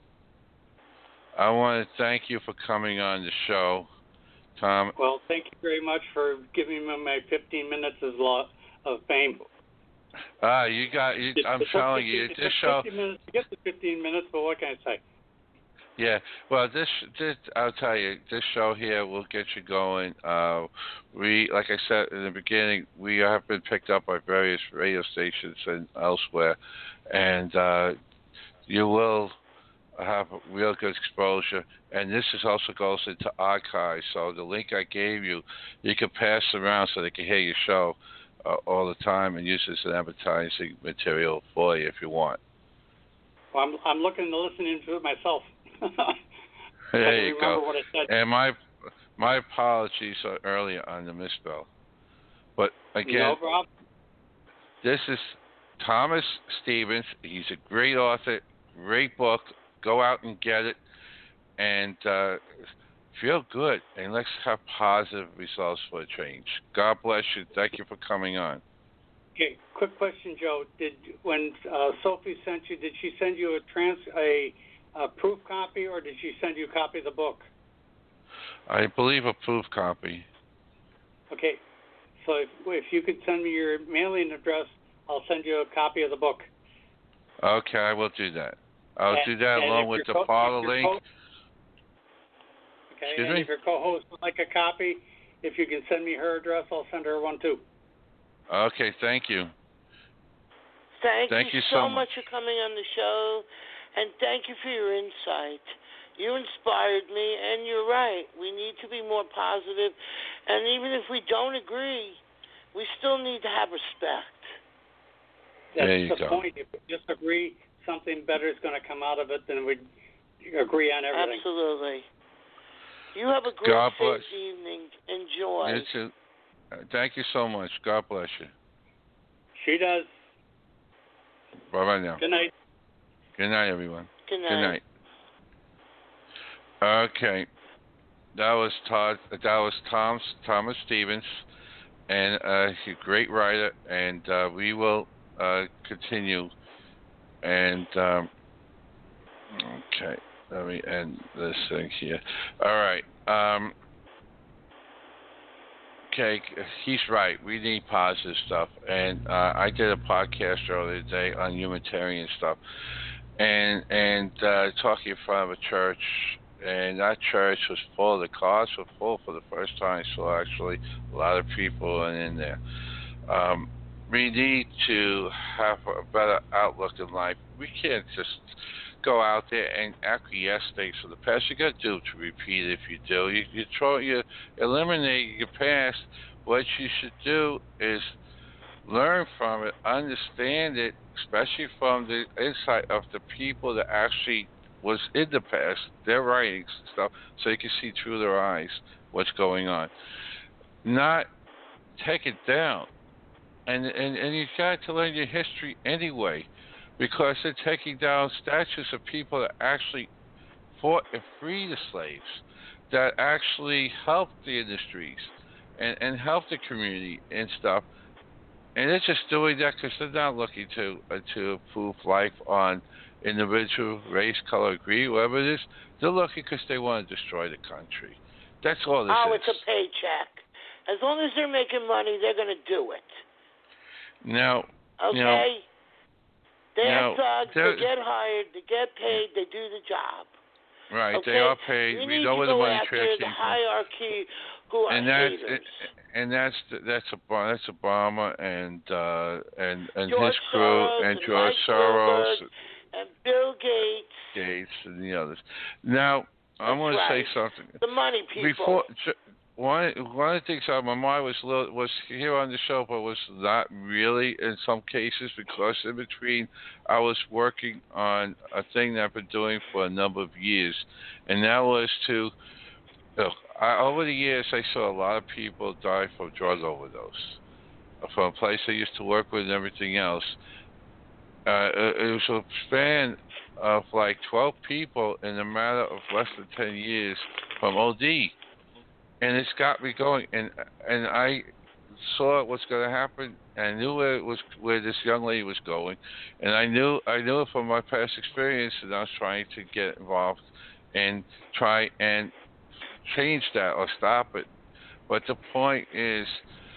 Speaker 2: I want to thank you for coming on the show, Tom.
Speaker 4: Well, thank you very much for giving me my fifteen minutes of, lo- of fame.
Speaker 2: Ah, you got. You, I'm
Speaker 4: It took
Speaker 2: telling
Speaker 4: fifteen,
Speaker 2: you,
Speaker 4: it
Speaker 2: this
Speaker 4: took
Speaker 2: show.
Speaker 4: fifteen minutes to get the fifteen minutes, but what can I say?
Speaker 2: Yeah, well, this, this, I'll tell you, this show here will get you going. Uh, we, like I said in the beginning, we have been picked up by various radio stations and elsewhere, and uh, you will have a real good exposure. And this is also goes into archives, so the link I gave you, you can pass around so they can hear your show uh, all the time and use this as advertising material for you if you want.
Speaker 4: Well, I'm I'm looking to listening to it myself.
Speaker 2: There you go.
Speaker 4: What I said.
Speaker 2: And my my apologies earlier on the misspell. But again,
Speaker 4: No problem.
Speaker 2: this is Thomas Stevens. He's a great author, great book. Go out and get it, and uh, feel good. And let's have positive results for a change. God bless you. Thank you for coming on.
Speaker 4: Okay, quick question, Joe. Did when uh, Sophie sent you, did she send you a trans a, a proof copy, or did she send you a copy of the book?
Speaker 2: I believe a proof copy.
Speaker 4: Okay, so if, if you could send me your mailing address, I'll send you a copy of the book.
Speaker 2: Okay, I will do that. I'll
Speaker 4: and,
Speaker 2: do that
Speaker 4: and
Speaker 2: along
Speaker 4: if
Speaker 2: with
Speaker 4: your
Speaker 2: the
Speaker 4: co-
Speaker 2: parlor
Speaker 4: if your
Speaker 2: link.
Speaker 4: co- okay,
Speaker 2: Excuse
Speaker 4: and
Speaker 2: me?
Speaker 4: if your co-host would like a copy, if you can send me her address, I'll send her one too.
Speaker 2: Okay, thank you.
Speaker 3: Thank,
Speaker 2: Thank
Speaker 3: you,
Speaker 2: you
Speaker 3: so
Speaker 2: so
Speaker 3: much for coming on the show, and thank you for your insight. You inspired me, and you're right. We need to be more positive, and even if we don't agree, we still need to have respect.
Speaker 4: That's
Speaker 2: There you
Speaker 4: the
Speaker 2: go.
Speaker 4: point. If we disagree, something better is going to come out of it than we agree on everything.
Speaker 3: Absolutely. You have a great
Speaker 2: God bless.
Speaker 3: safe evening. Enjoy.
Speaker 2: You too. Uh, Thank you so much. God bless you.
Speaker 4: She does.
Speaker 2: Bye bye now.
Speaker 4: Good night.
Speaker 2: Good night, everyone.
Speaker 3: Good night.
Speaker 2: Good night. Okay, that was Todd. That was Tom Thomas Stevens, and uh, he's a great writer. And uh, we will uh, continue. And um, okay, let me end this thing here. All right. Um, okay, he's right. We need positive stuff. And uh, I did a podcast earlier today on humanitarian stuff, and and uh, talking in front of a church. And that church was full. The cars were full for the first time. So actually, a lot of people are in there. Um, we need to have a better outlook in life. We can't just go out there and acquiesce things from the past. You got to do to repeat it. If you do, you you try you eliminate your past. What you should do is learn from it, understand it, especially from the insight of the people that actually was in the past, their writings and stuff, so you can see through their eyes what's going on. Not take it down. And and, and you got to learn your history anyway, because they're taking down statues of people that actually fought and freed the slaves, that actually helped the industries and, and helped the community and stuff. And they're just doing that because they're not looking to uh, to improve life on individual, race, color, creed, whatever it is. They're looking because they want to destroy the country. That's all this
Speaker 3: Oh,
Speaker 2: is.
Speaker 3: it's a paycheck. As long as they're making money, they're going to do it.
Speaker 2: Now,
Speaker 3: Okay?
Speaker 2: you know,
Speaker 3: They're
Speaker 2: now,
Speaker 3: thugs.
Speaker 2: there-
Speaker 3: They get hired. They get paid. They do the job.
Speaker 2: right,
Speaker 3: Okay?
Speaker 2: they are paid.
Speaker 3: We,
Speaker 2: We
Speaker 3: need
Speaker 2: know
Speaker 3: to
Speaker 2: where the
Speaker 3: go
Speaker 2: money
Speaker 3: after
Speaker 2: trail
Speaker 3: the
Speaker 2: came from.
Speaker 3: hierarchy who are
Speaker 2: And that's
Speaker 3: haters.
Speaker 2: and that's that's Obama, that's Obama and uh, and and
Speaker 3: George
Speaker 2: his crew
Speaker 3: Soros
Speaker 2: and
Speaker 3: and
Speaker 2: George
Speaker 3: Mike
Speaker 2: Soros,
Speaker 3: Bloomberg and Bill Gates.
Speaker 2: Gates, and the others. Now, I
Speaker 3: That's
Speaker 2: want to
Speaker 3: right.
Speaker 2: say something.
Speaker 3: The money people.
Speaker 2: Before, ju- one one of the things on my mind was a little, was here on the show, but was not really in some cases because in between I was working on a thing that I've been doing for a number of years, and that was to. Look, I, over the years, I saw a lot of people die from drug overdose. From a place I used to work with and everything else, uh, it, it was a span of like twelve people in a matter of less than ten years from O D. And it's got me going, and and I saw what's going to happen, and I knew where it was, where this young lady was going, and I knew I knew it from my past experience, and I was trying to get involved and try and change that or stop it. But the point is,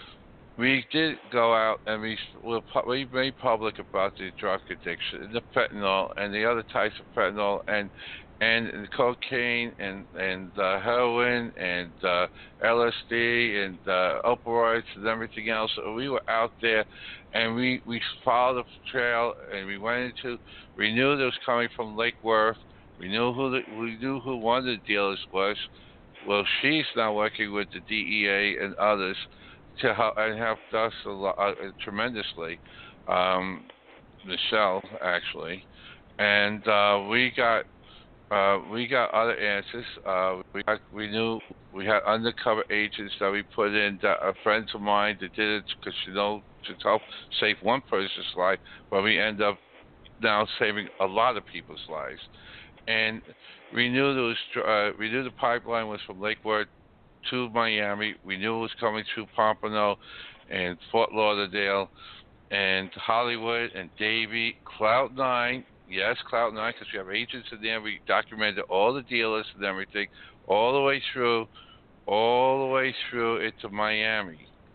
Speaker 2: we did go out and we we made public about the drug addiction, and the fentanyl, and the other types of fentanyl, and and the cocaine, and and uh, heroin, and uh, L S D, and uh, opioids, and everything else. So we were out there, and we we followed the trail, and we went into. We knew that it was coming from Lake Worth. We knew who the, we knew who one of the dealers was. Well, she's now working with the D E A and others to help and helped us a lot, uh, tremendously. Um, Michelle, actually, and uh, we got uh, we got other answers. Uh, we got, we knew we had undercover agents that we put in. That are friends of mine that did it because you know to help save one person's life, but we end up now saving a lot of people's lives. And we knew there was uh, we knew the pipeline was from Lake Worth to Miami. We knew it was coming through Pompano and Fort Lauderdale and Hollywood and Davie, Cloud Nine. Yes, Cloud Nine, because we have agents in there. We documented all the dealers and everything, all the way through, all the way through into Miami.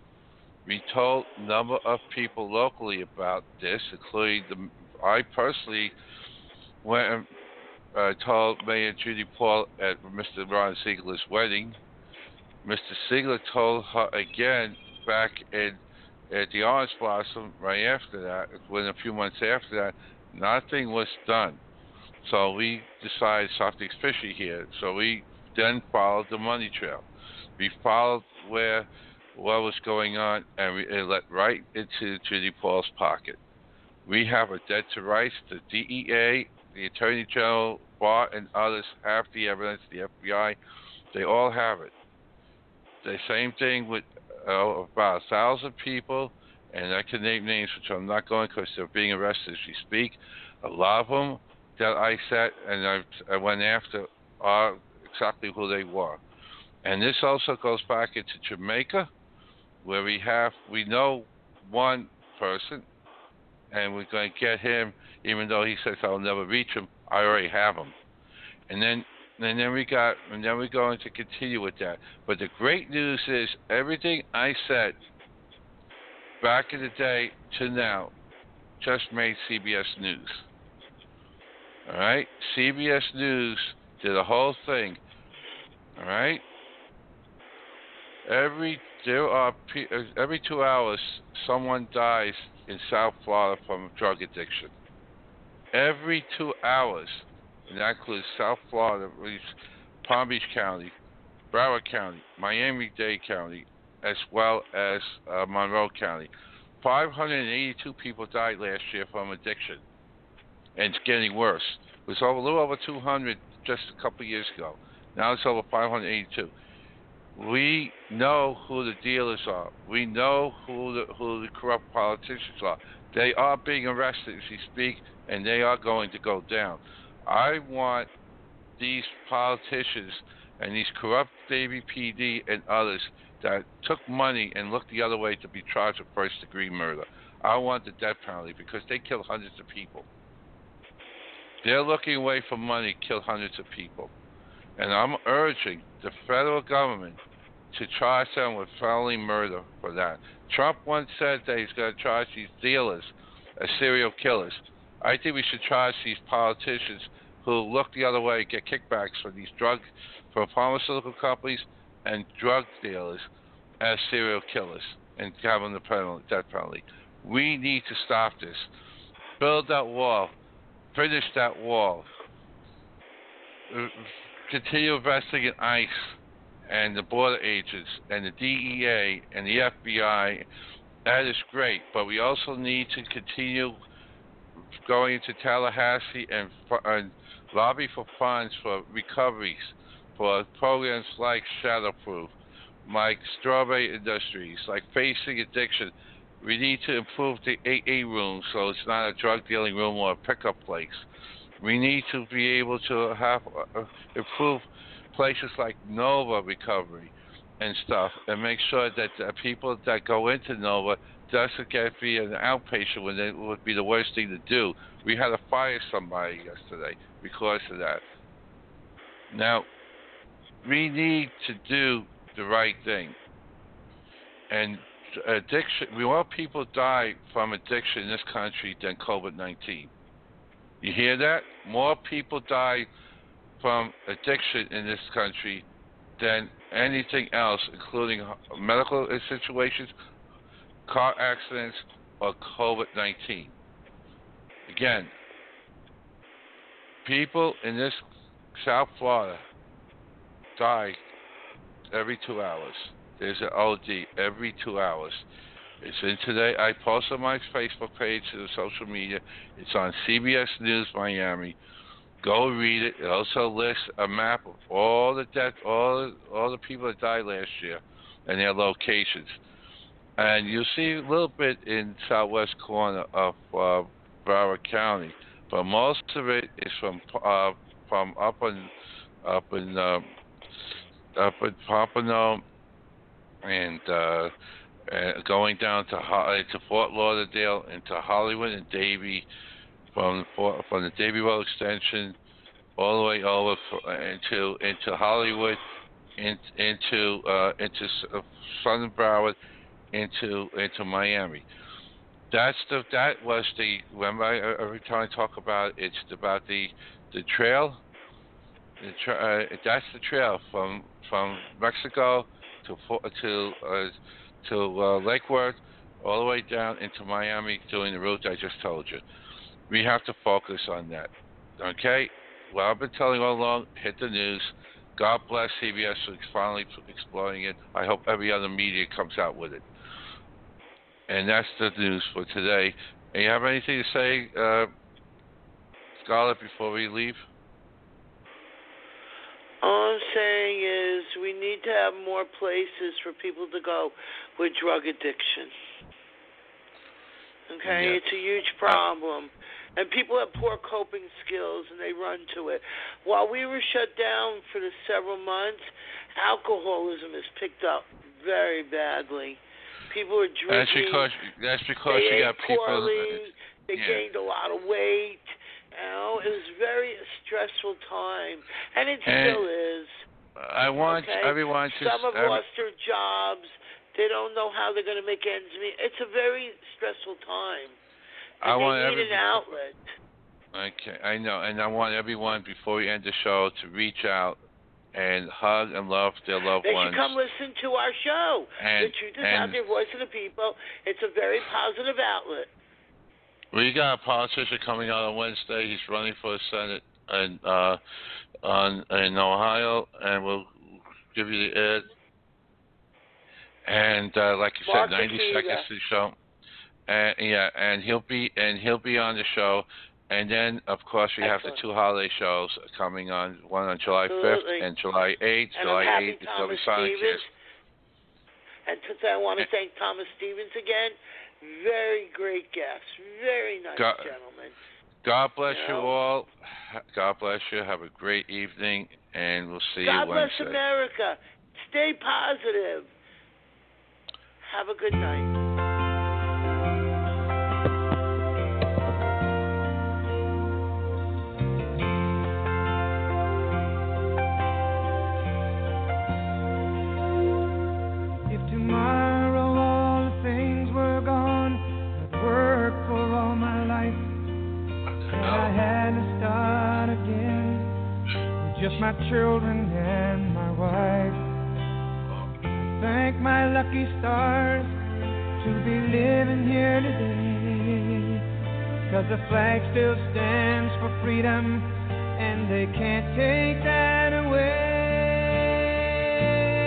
Speaker 2: We told a number of people locally about this, including the. I personally went. I uh, told Mayor Judy Paul at Mister Ron Ziegler's wedding. Mister Ziegler told her again back in at the Orange Blossom right after that, within a few months after that, nothing was done. So we decided something's fishy here. So we then followed the money trail. We followed where what was going on, and we it led right into Judy Paul's pocket. We have a debt to rights. The D E A, the Attorney General, Barr, and others have the evidence. The F B I, they all have it. The same thing with uh, about a thousand people, and I can name names, which I'm not going because they're being arrested as we speak. A lot of them that I said and I, I went after are exactly who they were. And this also goes back into Jamaica, where we have we know one person, and we're going to get him, even though he says I'll never reach him. I already have him. And then and then we got and then we're going to continue with that. But the great news is everything I said back in the day to now just made C B S News. All right? C B S News did a whole thing. All right? Every there are every two hours someone dies in South Florida from drug addiction. Every two hours, and that includes South Florida, Palm Beach County, Broward County, Miami-Dade County, as well as uh, Monroe County. five hundred eighty-two people died last year from addiction, and it's getting worse. It was over, a little over two hundred just a couple of years ago. Now it's over five hundred eighty-two. We know who the dealers are. We know who the, who the corrupt politicians are. They are being arrested as we speak, and they are going to go down. I want these politicians and these corrupt Davie P D and others that took money and looked the other way to be charged with first-degree murder. I want the death penalty because they killed hundreds of people. They're looking away for money, killed hundreds of people. And I'm urging the federal government to charge them with felony murder for that. Trump once said that he's going to charge these dealers as serial killers. I think we should charge these politicians who look the other way, get kickbacks for these drug, from pharmaceutical companies and drug dealers as serial killers and have them the penalty, death penalty. We need to stop this. Build that wall. Finish that wall. Continue investing in ICE and the border agents and the D E A and the F B I. That is great, but we also need to continue going into Tallahassee and, and lobby for funds for recoveries, for programs like Shadowproof, like Strawberry Industries, like Facing Addiction. We need to improve the A A room so it's not a drug dealing room or a pickup place. We need to be able to have uh, improve places like Nova Recovery and stuff, and make sure that uh, people that go into Nova doesn't get be an outpatient when it would be the worst thing to do. We had to fire somebody yesterday because of that. Now, we need to do the right thing. And addiction, we more people die from addiction in this country than COVID nineteen. You hear that? More people die from addiction in this country than anything else, including medical situations, car accidents, or COVID nineteen. Again, people in this South Florida die every two hours. There's an O D every two hours. It's in today. I posted on my Facebook page to the social media. It's on C B S News Miami. Go read it. It also lists a map of all the death, all all the people that died last year, and their locations. And you'll see a little bit in southwest corner of uh, Broward County, but most of it is from uh, from up in up in uh, up in Pompano and. Uh, Uh, going down to uh, to Fort Lauderdale, into Hollywood and Davie, from the, from the Davie Road extension, all the way over for, uh, into into Hollywood, in, into uh, into uh, Southern Broward, into into Miami. That's the that was the remember I, every time I talk about it, it's about the the trail. The tra- uh, that's the trail from from Mexico to to. Uh, to uh, Lake Worth, all the way down into Miami, doing the route I just told you. We have to focus on that, okay? Well, I've been telling all along, hit the news. God bless C B S for finally exploring it. I hope every other media comes out with it. And that's the news for today. And you have anything to say, uh, Scarlett, before we leave?
Speaker 3: All I'm saying is we need to have more places for people to go with drug addiction. Okay?
Speaker 2: Yeah.
Speaker 3: It's a huge problem. And people have poor coping skills and they run to it. While we were shut down for the several months, alcoholism has picked up very badly. People are drinking.
Speaker 2: That's because, that's because
Speaker 3: they
Speaker 2: you
Speaker 3: ate
Speaker 2: got people.
Speaker 3: Poorly, they
Speaker 2: yeah.
Speaker 3: gained a lot of weight. You know, it was very a stressful time, and it
Speaker 2: and
Speaker 3: still is.
Speaker 2: I want
Speaker 3: okay?
Speaker 2: everyone to...
Speaker 3: Some have
Speaker 2: every,
Speaker 3: lost their jobs. They don't know how they're going to make ends meet. It's a very stressful time. And
Speaker 2: I
Speaker 3: they
Speaker 2: want
Speaker 3: need
Speaker 2: every,
Speaker 3: an outlet.
Speaker 2: Okay, I know. And I want everyone, before we end the show, to reach out and hug and love their loved
Speaker 3: they
Speaker 2: ones.
Speaker 3: They should come listen to our show.
Speaker 2: And,
Speaker 3: the Truth is
Speaker 2: and,
Speaker 3: Out There, Voice of the People. It's a very positive outlet.
Speaker 2: We got a politician coming out on Wednesday. He's running for the Senate in, uh, on, in Ohio, and we'll give you the ad. And uh, like you
Speaker 3: Mark
Speaker 2: said, ninety
Speaker 3: Akiva.
Speaker 2: seconds to the show. And yeah, and he'll be and he'll be on the show. And then, of course, we
Speaker 3: Excellent.
Speaker 2: have the two holiday shows coming on. One on July
Speaker 3: Absolutely.
Speaker 2: fifth and July eighth.
Speaker 3: And
Speaker 2: July
Speaker 3: I'm happy
Speaker 2: eighth is
Speaker 3: Thomas
Speaker 2: Silent
Speaker 3: Stevens.
Speaker 2: Kiss.
Speaker 3: And today I want to thank Thomas Stevens again. Very great guest. Very nice
Speaker 2: God,
Speaker 3: gentleman.
Speaker 2: God bless
Speaker 3: you,
Speaker 2: you
Speaker 3: know?
Speaker 2: all. God bless you. Have a great evening, and we'll see
Speaker 3: God
Speaker 2: you
Speaker 3: bless
Speaker 2: Wednesday.
Speaker 3: America. Stay positive. Have a good night.
Speaker 5: Just my children and my wife. Thank my lucky stars to be living here today. 'Cause the flag still stands for freedom, and they can't take that away.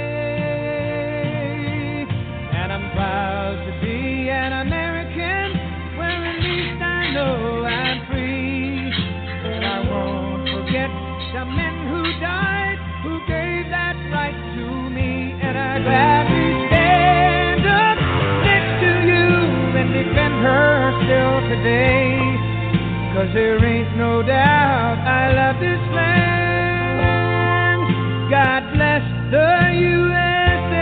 Speaker 5: gladly stand up next to you and defend her still today. 'Cause there ain't no doubt I love this land. God bless the U S A.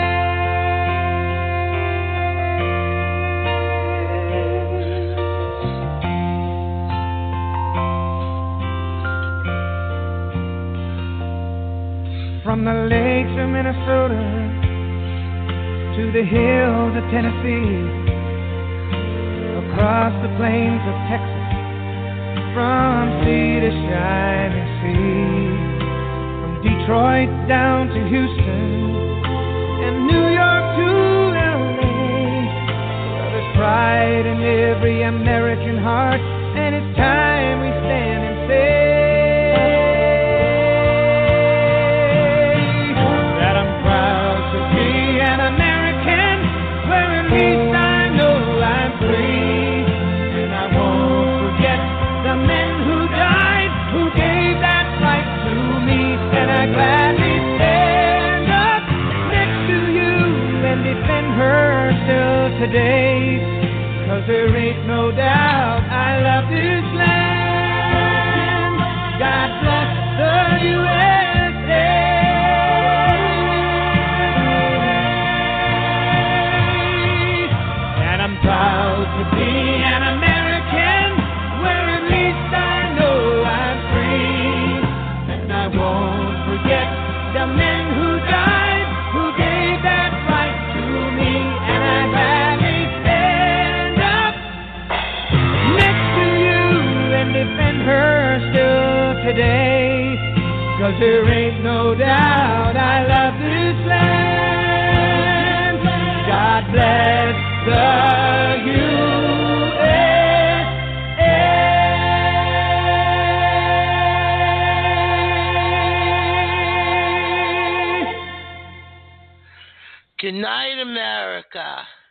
Speaker 5: From the lakes of Minnesota to the hills of Tennessee, across the plains of Texas, from sea to shining sea, from Detroit down to Houston and New York to L A. Well, there's pride in every American heart, and it's time we stand and say that I'm proud to be an American, where at least I know I'm free, and I won't forget the men who died, who gave that right to me, and I gladly stand up next to you and defend her still today. 'Cause there ain't no doubt I love this land. God bless the U S A. And I'm proud to be an American, where at least I know I'm free, and I won't forget the men who died, who gave that right to me, and I gladly stand up next to you and defend her still today. 'Cause there ain't no doubt I love this land. God bless the U S A.
Speaker 6: Good night, America.